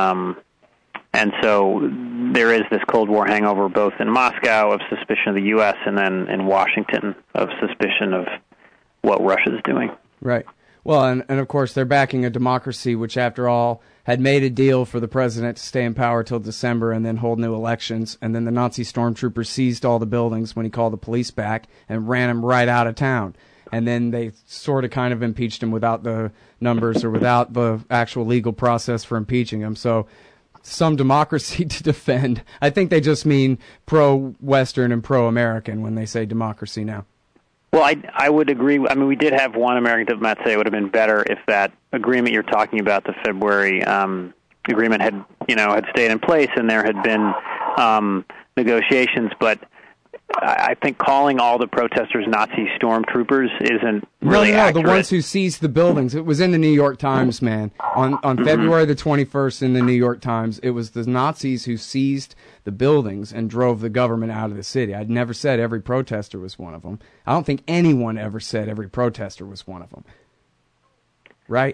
And so there is this Cold War hangover both in Moscow of suspicion of the U.S. and then in Washington of suspicion of what Russia's doing. Right. Well, and of course, they're backing a democracy which, after all, had made a deal for the president to stay in power till December and then hold new elections. And then the Nazi stormtroopers seized all the buildings when he called the police back and ran him right out of town. And then they sort of kind of impeached him without the numbers or without the actual legal process for impeaching him. So some democracy to defend. I think they just mean pro-Western and pro-American when they say democracy now. Well, I would agree. I mean, we did have one American diplomat say it would have been better if that agreement you're talking about, the February agreement, had stayed in place and there had been negotiations. But I think calling all the protesters Nazi stormtroopers isn't really accurate. The ones who seized the buildings. It was in the New York Times, man. On February the 21st in the New York Times, it was the Nazis who seized the buildings and drove the government out of the city. I'd never said every protester was one of them. I don't think anyone ever said every protester was one of them. Right?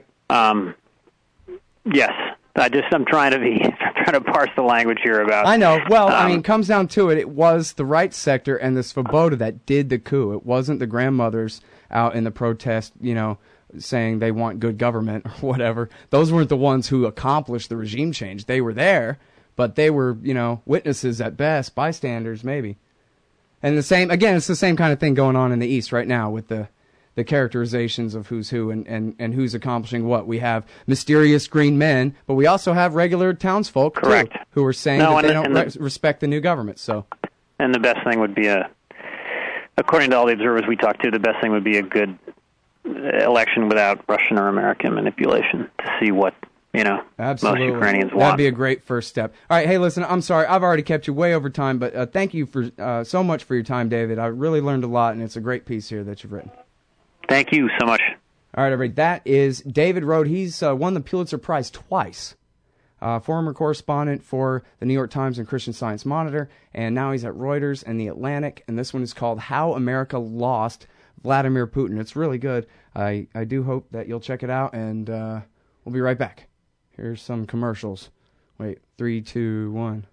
Yes. I'm trying to parse the language here about. I know. Well, I mean, comes down to it. It was the right sector and the Svoboda that did the coup. It wasn't the grandmothers out in the protest, saying they want good government or whatever. Those weren't the ones who accomplished the regime change. They were there, but they were, witnesses at best, bystanders maybe. And it's the same kind of thing going on in the East right now with the characterizations of who's who and who's accomplishing what. We have mysterious green men, but we also have regular townsfolk, correct, too, who are saying that they don't respect the new government. So, and the best thing would be according to all the observers we talked to, the best thing would be a good election without Russian or American manipulation to see what Absolutely. Most Ukrainians want. That'd be a great first step. All right, hey, listen, I'm sorry, I've already kept you way over time, but thank you for so much for your time, David. I really learned a lot, and it's a great piece here that you've written. Thank you so much. All right, everybody, that is David Rohde. He's won the Pulitzer Prize twice. Former correspondent for the New York Times and Christian Science Monitor, and now he's at Reuters and The Atlantic, and this one is called How America Lost Vladimir Putin. It's really good. I do hope that you'll check it out, and we'll be right back. Here's some commercials. Wait, 3, 2, 1.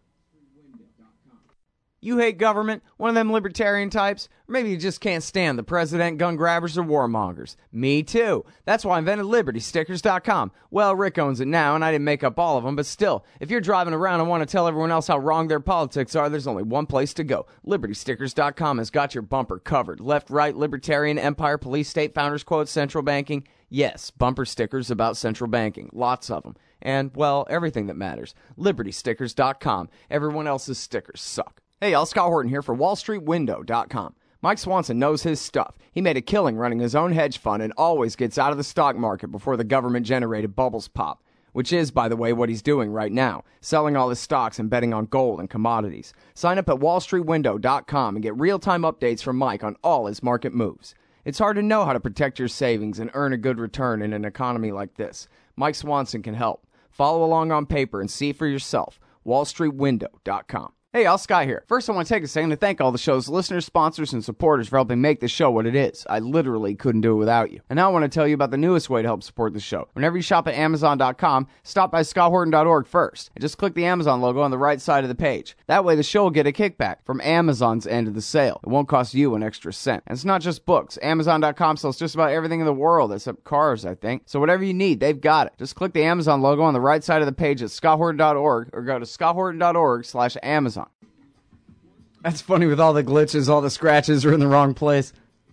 You hate government? One of them libertarian types? Or maybe you just can't stand the president, gun grabbers, or warmongers. Me too. That's why I invented LibertyStickers.com. Well, Rick owns it now, and I didn't make up all of them, but still, if you're driving around and want to tell everyone else how wrong their politics are, there's only one place to go. LibertyStickers.com has got your bumper covered. Left, right, libertarian, empire, police, state, founders, quotes, central banking. Yes, bumper stickers about central banking. Lots of them. And, well, everything that matters. LibertyStickers.com. Everyone else's stickers suck. Hey y'all, Scott Horton here for WallStreetWindow.com. Mike Swanson knows his stuff. He made a killing running his own hedge fund and always gets out of the stock market before the government-generated bubbles pop, which is, by the way, what he's doing right now, selling all his stocks and betting on gold and commodities. Sign up at WallStreetWindow.com and get real-time updates from Mike on all his market moves. It's hard to know how to protect your savings and earn a good return in an economy like this. Mike Swanson can help. Follow along on paper and see for yourself. WallStreetWindow.com. Hey, Al Sky here. First, I want to take a second to thank all the show's listeners, sponsors, and supporters for helping make the show what it is. I literally couldn't do it without you. And now I want to tell you about the newest way to help support the show. Whenever you shop at Amazon.com, stop by ScottHorton.org first, and just click the Amazon logo on the right side of the page. That way the show will get a kickback from Amazon's end of the sale. It won't cost you an extra cent. And it's not just books. Amazon.com sells just about everything in the world, except cars, I think. So whatever you need, they've got it. Just click the Amazon logo on the right side of the page at ScottHorton.org, or go to ScottHorton.org/Amazon. That's funny with all the glitches, all the scratches are in the wrong place.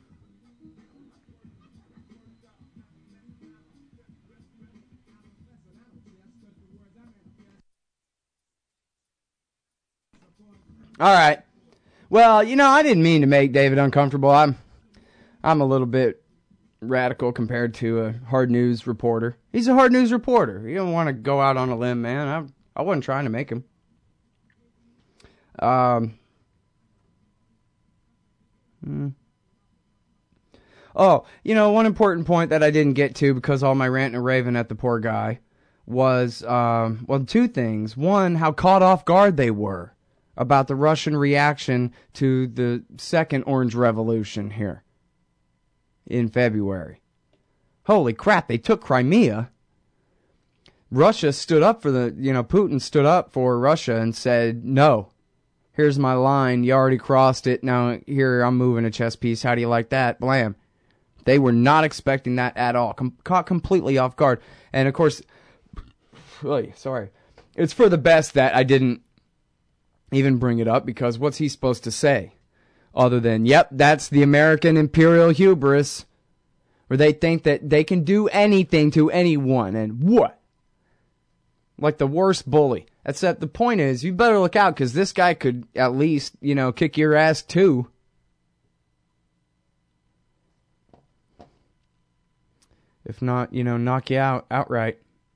All right. Well, I didn't mean to make David uncomfortable. I'm a little bit radical compared to a hard news reporter. He's a hard news reporter. You don't want to go out on a limb, man. I wasn't trying to make him. Oh, one important point that I didn't get to because all my rant and raving at the poor guy was, two things. One, how caught off guard they were about the Russian reaction to the second Orange Revolution here in February. Holy crap, they took Crimea. Russia stood up for Putin stood up for Russia and said, no. Here's my line. You already crossed it. Now, here, I'm moving a chess piece. How do you like that? Blam. They were not expecting that at all. Caught completely off guard. And, of course, it's for the best that I didn't even bring it up, because what's he supposed to say? Other than, yep, that's the American imperial hubris, where they think that they can do anything to anyone. And what? Like the worst bully. Except the point is, you better look out, because this guy could at least, kick your ass too. If not, knock you out outright.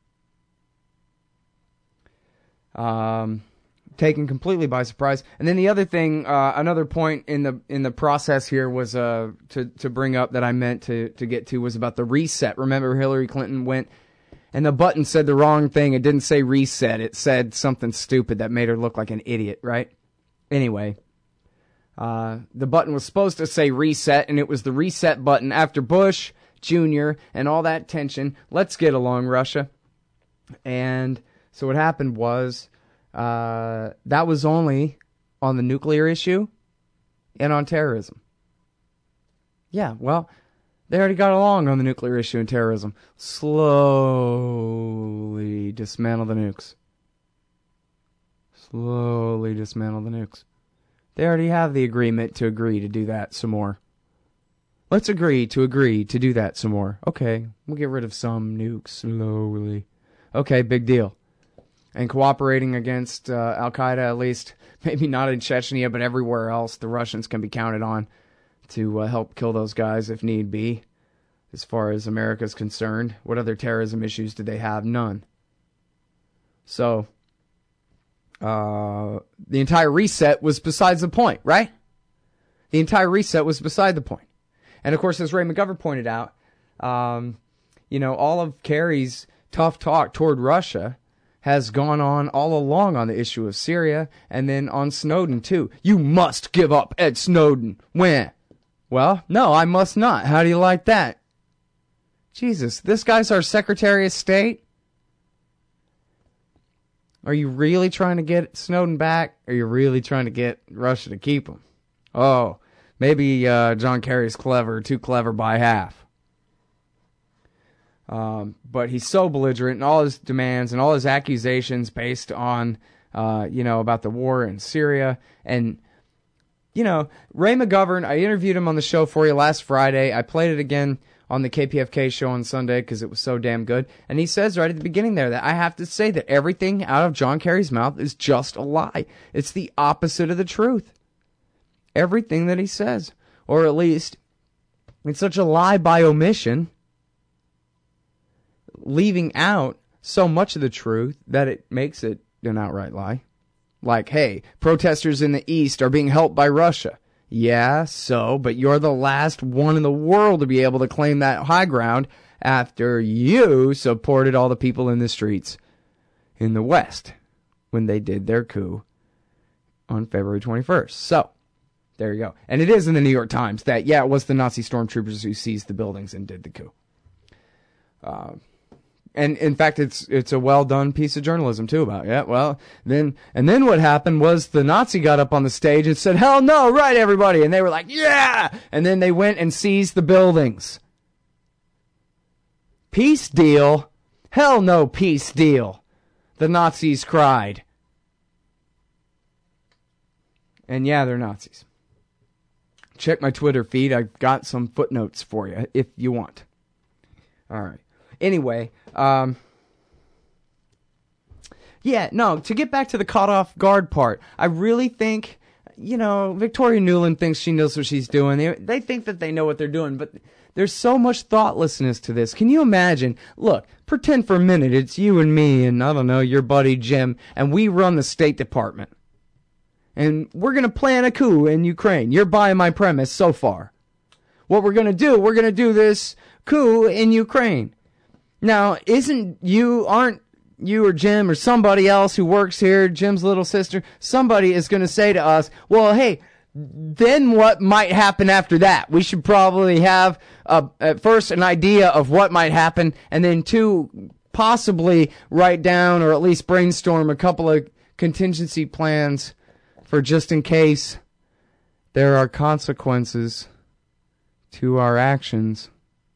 Taken completely by surprise. And then the other thing, another point in the process here was to bring up that I meant to get to was about the reset. Remember, Hillary Clinton went, and the button said the wrong thing. It didn't say reset. It said something stupid that made her look like an idiot, right? Anyway, the button was supposed to say reset, and it was the reset button after Bush Jr. and all that tension. Let's get along, Russia. And so what happened was that was only on the nuclear issue and on terrorism. Yeah, well, they already got along on the nuclear issue and terrorism. Slowly dismantle the nukes. Slowly dismantle the nukes. They already have the agreement to agree to do that some more. Let's agree to do that some more. Okay, we'll get rid of some nukes slowly. Okay, big deal. And cooperating against Al-Qaeda, at least, maybe not in Chechnya, but everywhere else, the Russians can be counted on to help kill those guys if need be. As far as America's concerned, what other terrorism issues do they have? None. So, the entire reset was besides the point, right? The entire reset was beside the point. And of course, as Ray McGovern pointed out, all of Kerry's tough talk toward Russia has gone on all along on the issue of Syria, and then on Snowden too. You must give up Ed Snowden. When? Well, no, I must not. How do you like that? Jesus, this guy's our Secretary of State? Are you really trying to get Snowden back? Or are you really trying to get Russia to keep him? Oh, maybe John Kerry's clever, too clever by half. But he's so belligerent in all his demands and all his accusations based on, about the war in Syria. And, Ray McGovern, I interviewed him on the show for you last Friday. I played it again on the KPFK show on Sunday because it was so damn good. And he says right at the beginning there that I have to say that everything out of John Kerry's mouth is just a lie. It's the opposite of the truth. Everything that he says. Or at least, it's such a lie by omission, leaving out so much of the truth that it makes it an outright lie. Like, hey, protesters in the East are being helped by Russia. Yeah, so, but you're the last one in the world to be able to claim that high ground after you supported all the people in the streets in the West when they did their coup on February 21st. So, there you go. And it is in the New York Times that, it was the Nazi stormtroopers who seized the buildings and did the coup. And in fact, it's a well done piece of journalism too about then what happened was the Nazi got up on the stage and said, "Hell no, right everybody," and they were like, "Yeah!" And then they went and seized the buildings. Peace deal? Hell no, peace deal. The Nazis cried. And they're Nazis. Check my Twitter feed. I've got some footnotes for you if you want. All right. Anyway, to get back to the caught off guard part, I really think, Victoria Nuland thinks she knows what she's doing. They think that they know what they're doing, but there's so much thoughtlessness to this. Can you imagine? Look, pretend for a minute it's you and me and, I don't know, your buddy Jim, and we run the State Department. And we're going to plan a coup in Ukraine. You're buying my premise so far. What we're going to do this coup in Ukraine. Now, aren't you or Jim or somebody else who works here, Jim's little sister, somebody is going to say to us, well, hey, then what might happen after that? We should probably have, at first, an idea of what might happen, and then two, possibly write down or at least brainstorm a couple of contingency plans for just in case there are consequences to our actions.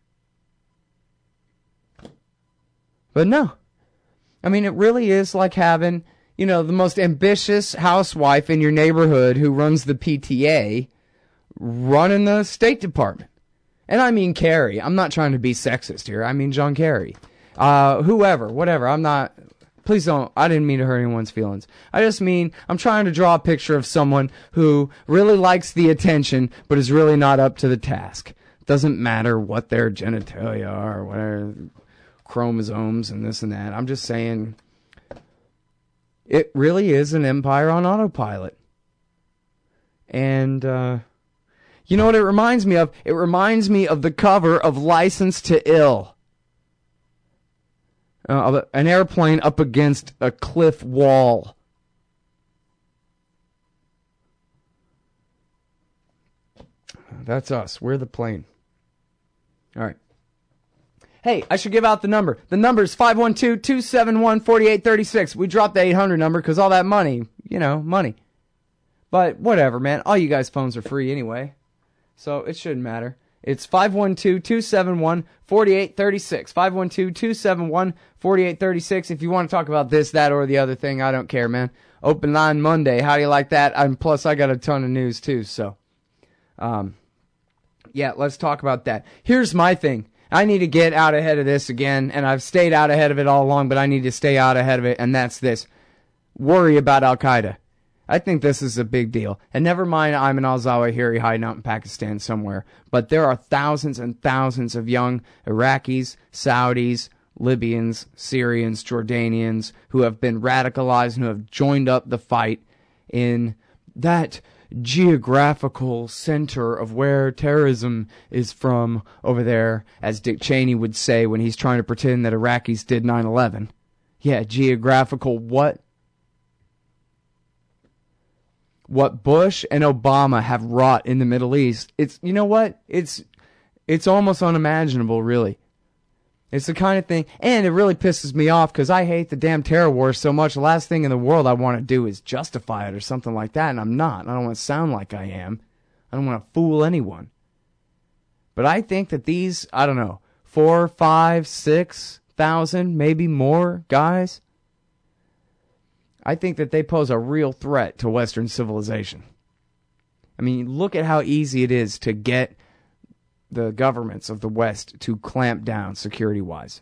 But no. I mean, it really is like having, the most ambitious housewife in your neighborhood who runs the PTA running the State Department. And I mean Kerry. I'm not trying to be sexist here. I mean John Kerry. Whoever, whatever. Please don't, I didn't mean to hurt anyone's feelings. I just mean, I'm trying to draw a picture of someone who really likes the attention, but is really not up to the task. Doesn't matter what their genitalia are, or whatever, chromosomes and this and that. I'm just saying, it really is an empire on autopilot. And, you know what it reminds me of? It reminds me of the cover of License to Ill. An airplane up against a cliff wall. That's us. We're the plane. All right. Hey, I should give out the number. The number is 512-271-4836. We dropped the 800 number because all that money, money. But whatever, man. All you guys' phones are free anyway. So it shouldn't matter. It's 512-271-4836. 512-271-4836. If you want to talk about this, that, or the other thing, I don't care, man. Open line Monday. How do you like that? Plus, I got a ton of news, too. So, let's talk about that. Here's my thing. I need to get out ahead of this again, and I've stayed out ahead of it all along, but I need to stay out ahead of it, and that's this. Worry about Al-Qaeda. I think this is a big deal. And never mind Ayman al-Zawahiri hiding out in Pakistan somewhere. But there are thousands and thousands of young Iraqis, Saudis, Libyans, Syrians, Jordanians who have been radicalized and who have joined up the fight in that geographical center of where terrorism is from over there, as Dick Cheney would say when he's trying to pretend that Iraqis did 9/11. Yeah, geographical what? What Bush and Obama have wrought in the Middle East, it's, you know what? It's almost unimaginable, really. It's the kind of thing, and it really pisses me off because I hate the damn terror war so much. The last thing in the world I want to do is justify it or something like that, and I'm not. I don't want to sound like I am. I don't want to fool anyone. But I think that these, 4, 5, 6,000, maybe more guys, I think that they pose a real threat to Western civilization. I mean, look at how easy it is to get the governments of the West to clamp down security-wise.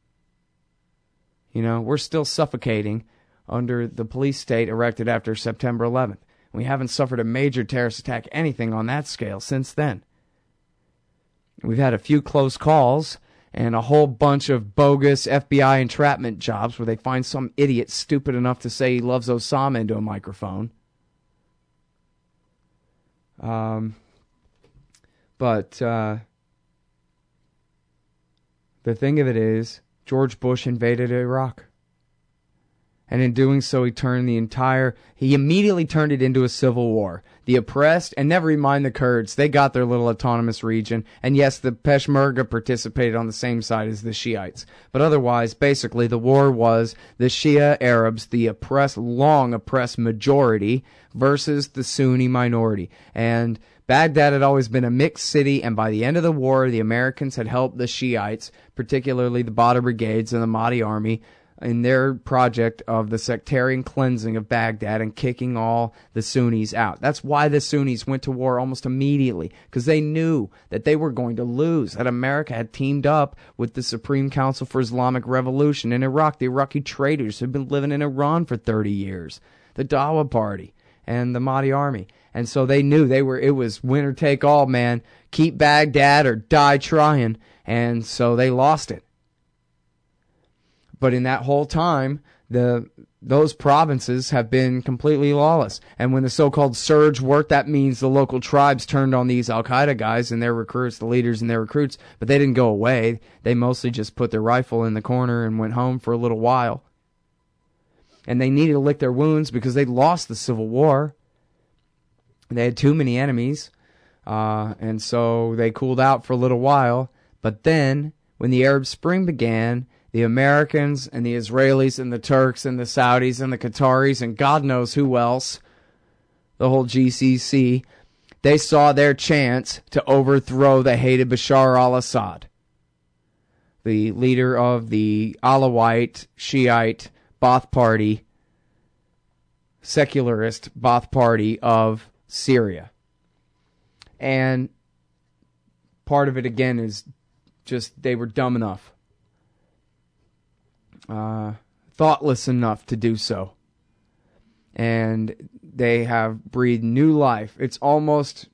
We're still suffocating under the police state erected after September 11th. We haven't suffered a major terrorist attack, anything on that scale, since then. We've had a few close calls and a whole bunch of bogus FBI entrapment jobs where they find some idiot stupid enough to say he loves Osama into a microphone. But the thing of it is, George Bush invaded Iraq. And in doing so, he immediately turned it into a civil war. The oppressed, and never mind the Kurds, they got their little autonomous region. And yes, the Peshmerga participated on the same side as the Shiites. But otherwise, basically, the war was the Shia Arabs, the long oppressed majority, versus the Sunni minority. And Baghdad had always been a mixed city, and by the end of the war, the Americans had helped the Shiites, particularly the Badr Brigades and the Mahdi Army, in their project of the sectarian cleansing of Baghdad and kicking all the Sunnis out. That's why the Sunnis went to war almost immediately, because they knew that they were going to lose, that America had teamed up with the Supreme Council for Islamic Revolution in Iraq, the Iraqi traitors who'd been living in Iran for 30 years, the Dawa Party, and the Mahdi Army. And so they knew it was winner take all, man. Keep Baghdad or die trying. And so they lost it. But in that whole time, those provinces have been completely lawless. And when the so-called surge worked, that means the local tribes turned on these Al-Qaeda guys and their recruits, the leaders and their recruits, but they didn't go away. They mostly just put their rifle in the corner and went home for a little while. And they needed to lick their wounds because they'd lost the Civil War. They had too many enemies, and so they cooled out for a little while. But then, when the Arab Spring began, the Americans and the Israelis and the Turks and the Saudis and the Qataris and God knows who else, the whole GCC, they saw their chance to overthrow the hated Bashar al-Assad, the leader of the Alawite, Shiite, Ba'ath Party, secularist Ba'ath Party of Syria. And part of it, again, is just they were dumb enough, thoughtless enough to do so. And they have breathed new life. It's almost,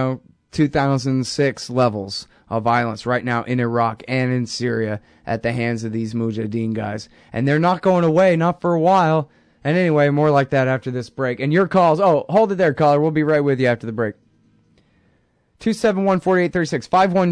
2006 levels of violence right now in Iraq and in Syria at the hands of these Mujahideen guys. And they're not going away, not for a while. And anyway, more like that after this break. And your calls, hold it there, caller. We'll be right with you after the break. 271-4836,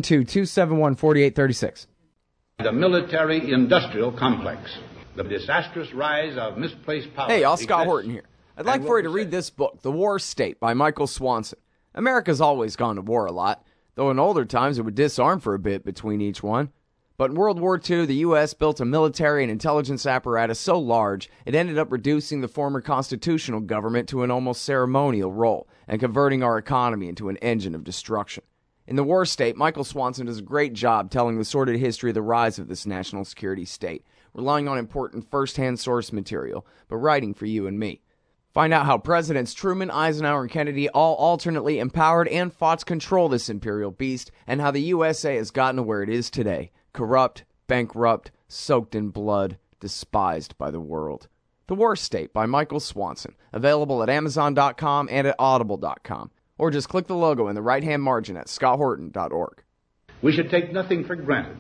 512-271-4836. The military-industrial complex. The disastrous rise of misplaced power. Hey, y'all, Scott Horton here. I'd like for you to read this book, The War State, by Michael Swanson. America's always gone to war a lot, though in older times it would disarm for a bit between each one. But in World War II, the U.S. built a military and intelligence apparatus so large, it ended up reducing the former constitutional government to an almost ceremonial role and converting our economy into an engine of destruction. In The War State, Michael Swanson does a great job telling the sordid history of the rise of this national security state, relying on important first-hand source material, but writing for you and me. Find out how Presidents Truman, Eisenhower, and Kennedy all alternately empowered and fought to control this imperial beast, and how the USA has gotten to where it is today. Corrupt, bankrupt, soaked in blood, despised by the world. The War State by Michael Swanson. Available at Amazon.com and at Audible.com. Or just click the logo in the right-hand margin at ScottHorton.org. We should take nothing for granted.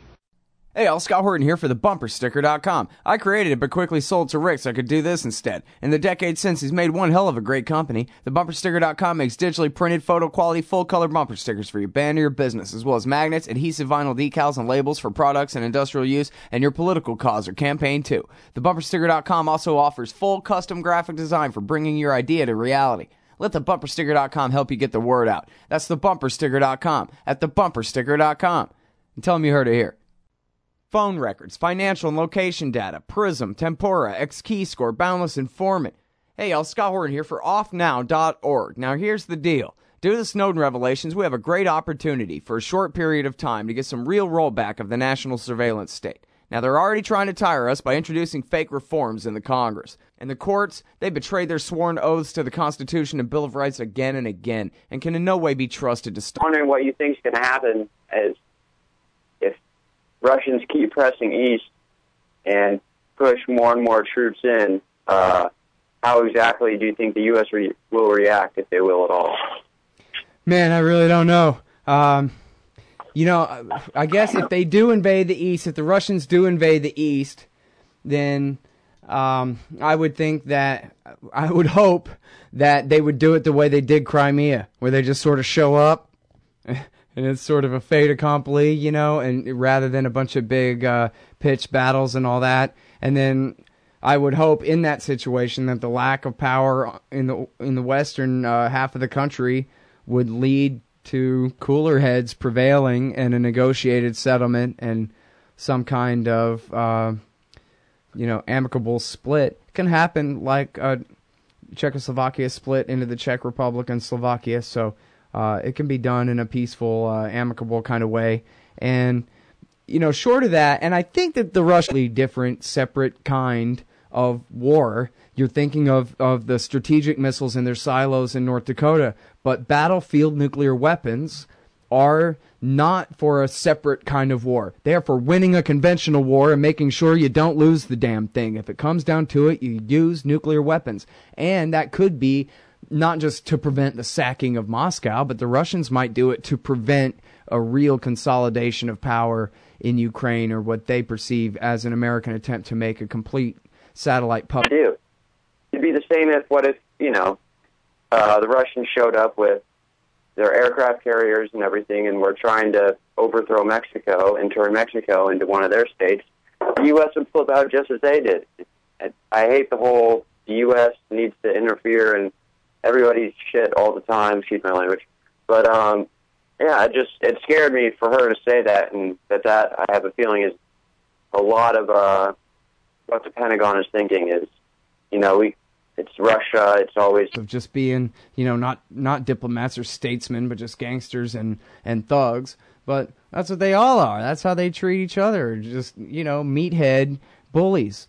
Hey, all, Scott Horton here for the BumperSticker.com. I created it but quickly sold to Rick so I could do this instead. In the decades since, he's made one hell of a great company. The BumperSticker.com makes digitally printed, photo-quality, full-color bumper stickers for your band or your business, as well as magnets, adhesive vinyl decals, and labels for products and industrial use, and your political cause or campaign, too. The BumperSticker.com also offers full custom graphic design for bringing your idea to reality. Let the BumperSticker.com help you get the word out. That's the BumperSticker.com at the BumperSticker.com. And tell them you heard it here. Phone records, financial and location data, Prism, Tempora, X-Keyscore, Boundless Informant. Hey, y'all, Scott Horton here for offnow.org. Now, here's the deal. Due to the Snowden revelations, we have a great opportunity for a short period of time to get some real rollback of the national surveillance state. Now, they're already trying to tire us by introducing fake reforms in the Congress. And the courts, they betrayed their sworn oaths to the Constitution and Bill of Rights again and again, and can in no way be trusted to stop. I'm wondering what you think is going to happen as if Russians keep pressing east and push more and more troops in. How exactly do you think the U.S. will react, if they will at all? Man, I really don't know. I guess if they do invade the East, if the Russians do invade the East, then I would hope that they would do it the way they did Crimea, where they just sort of show up, and it's sort of a fait accompli, and rather than a bunch of big pitched battles and all that. And then I would hope in that situation that the lack of power in the western half of the country would lead to cooler heads prevailing and a negotiated settlement and some kind of amicable split. It can happen like Czechoslovakia split into the Czech Republic and Slovakia, so it can be done in a peaceful, amicable kind of way. And short of that, and I think that the Russian different, separate kind of war. You're thinking of the strategic missiles in their silos in North Dakota, but battlefield nuclear weapons are not for a separate kind of war. They are for winning a conventional war and making sure you don't lose the damn thing. If it comes down to it, you use nuclear weapons. And that could be not just to prevent the sacking of Moscow, but the Russians might do it to prevent a real consolidation of power in Ukraine, or what they perceive as an American attempt to make a complete satellite puppet. It'd be the same if the Russians showed up with their aircraft carriers and everything, and were trying to overthrow Mexico and turn Mexico into one of their states. The U.S. would flip out just as they did. I hate the whole the U.S. needs to interfere in everybody's shit all the time. Excuse my language, but it scared me for her to say that, and that I have a feeling is a lot of what the Pentagon is thinking is, it's Russia. It's always of just being, not diplomats or statesmen, but just gangsters and thugs. But that's what they all are. That's how they treat each other. Just, meathead bullies.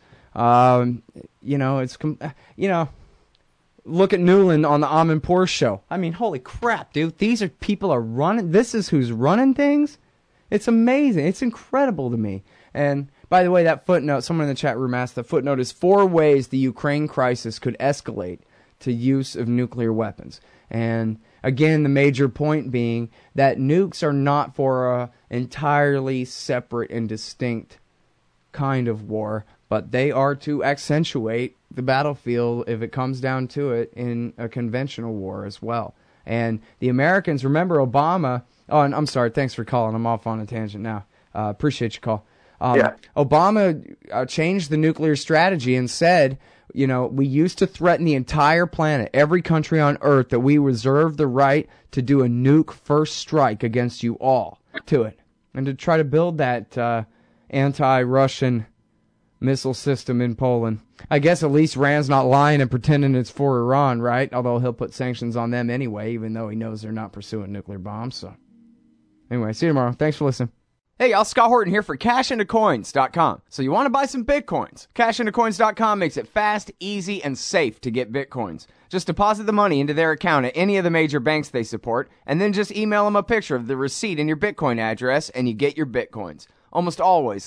Look at Newland on the Amanpour show. I mean, holy crap, dude. People are running. This is who's running things. It's amazing. It's incredible to me. And by the way, that footnote, someone in the chat room asked, the footnote is 4 ways the Ukraine crisis could escalate to use of nuclear weapons. And again, the major point being that nukes are not for a entirely separate and distinct kind of war, but they are to accentuate the battlefield, if it comes down to it, in a conventional war as well. And the Americans, remember Obama... Oh, and I'm sorry, thanks for calling. I'm off on a tangent now. Appreciate your call. Obama changed the nuclear strategy and said, we used to threaten the entire planet, every country on Earth, that we reserve the right to do a nuke first strike against you all to it. And to try to build that anti-Russian missile system in Poland. I guess at least Rand's not lying and pretending it's for Iran, right? Although he'll put sanctions on them anyway, even though he knows they're not pursuing nuclear bombs. So anyway, see you tomorrow. Thanks for listening. Hey, y'all, Scott Horton here for CashIntoCoins.com. So you want to buy some Bitcoins? CashIntoCoins.com makes it fast, easy, and safe to get Bitcoins. Just deposit the money into their account at any of the major banks they support, and then just email them a picture of the receipt and your Bitcoin address, and you get your Bitcoins. Almost always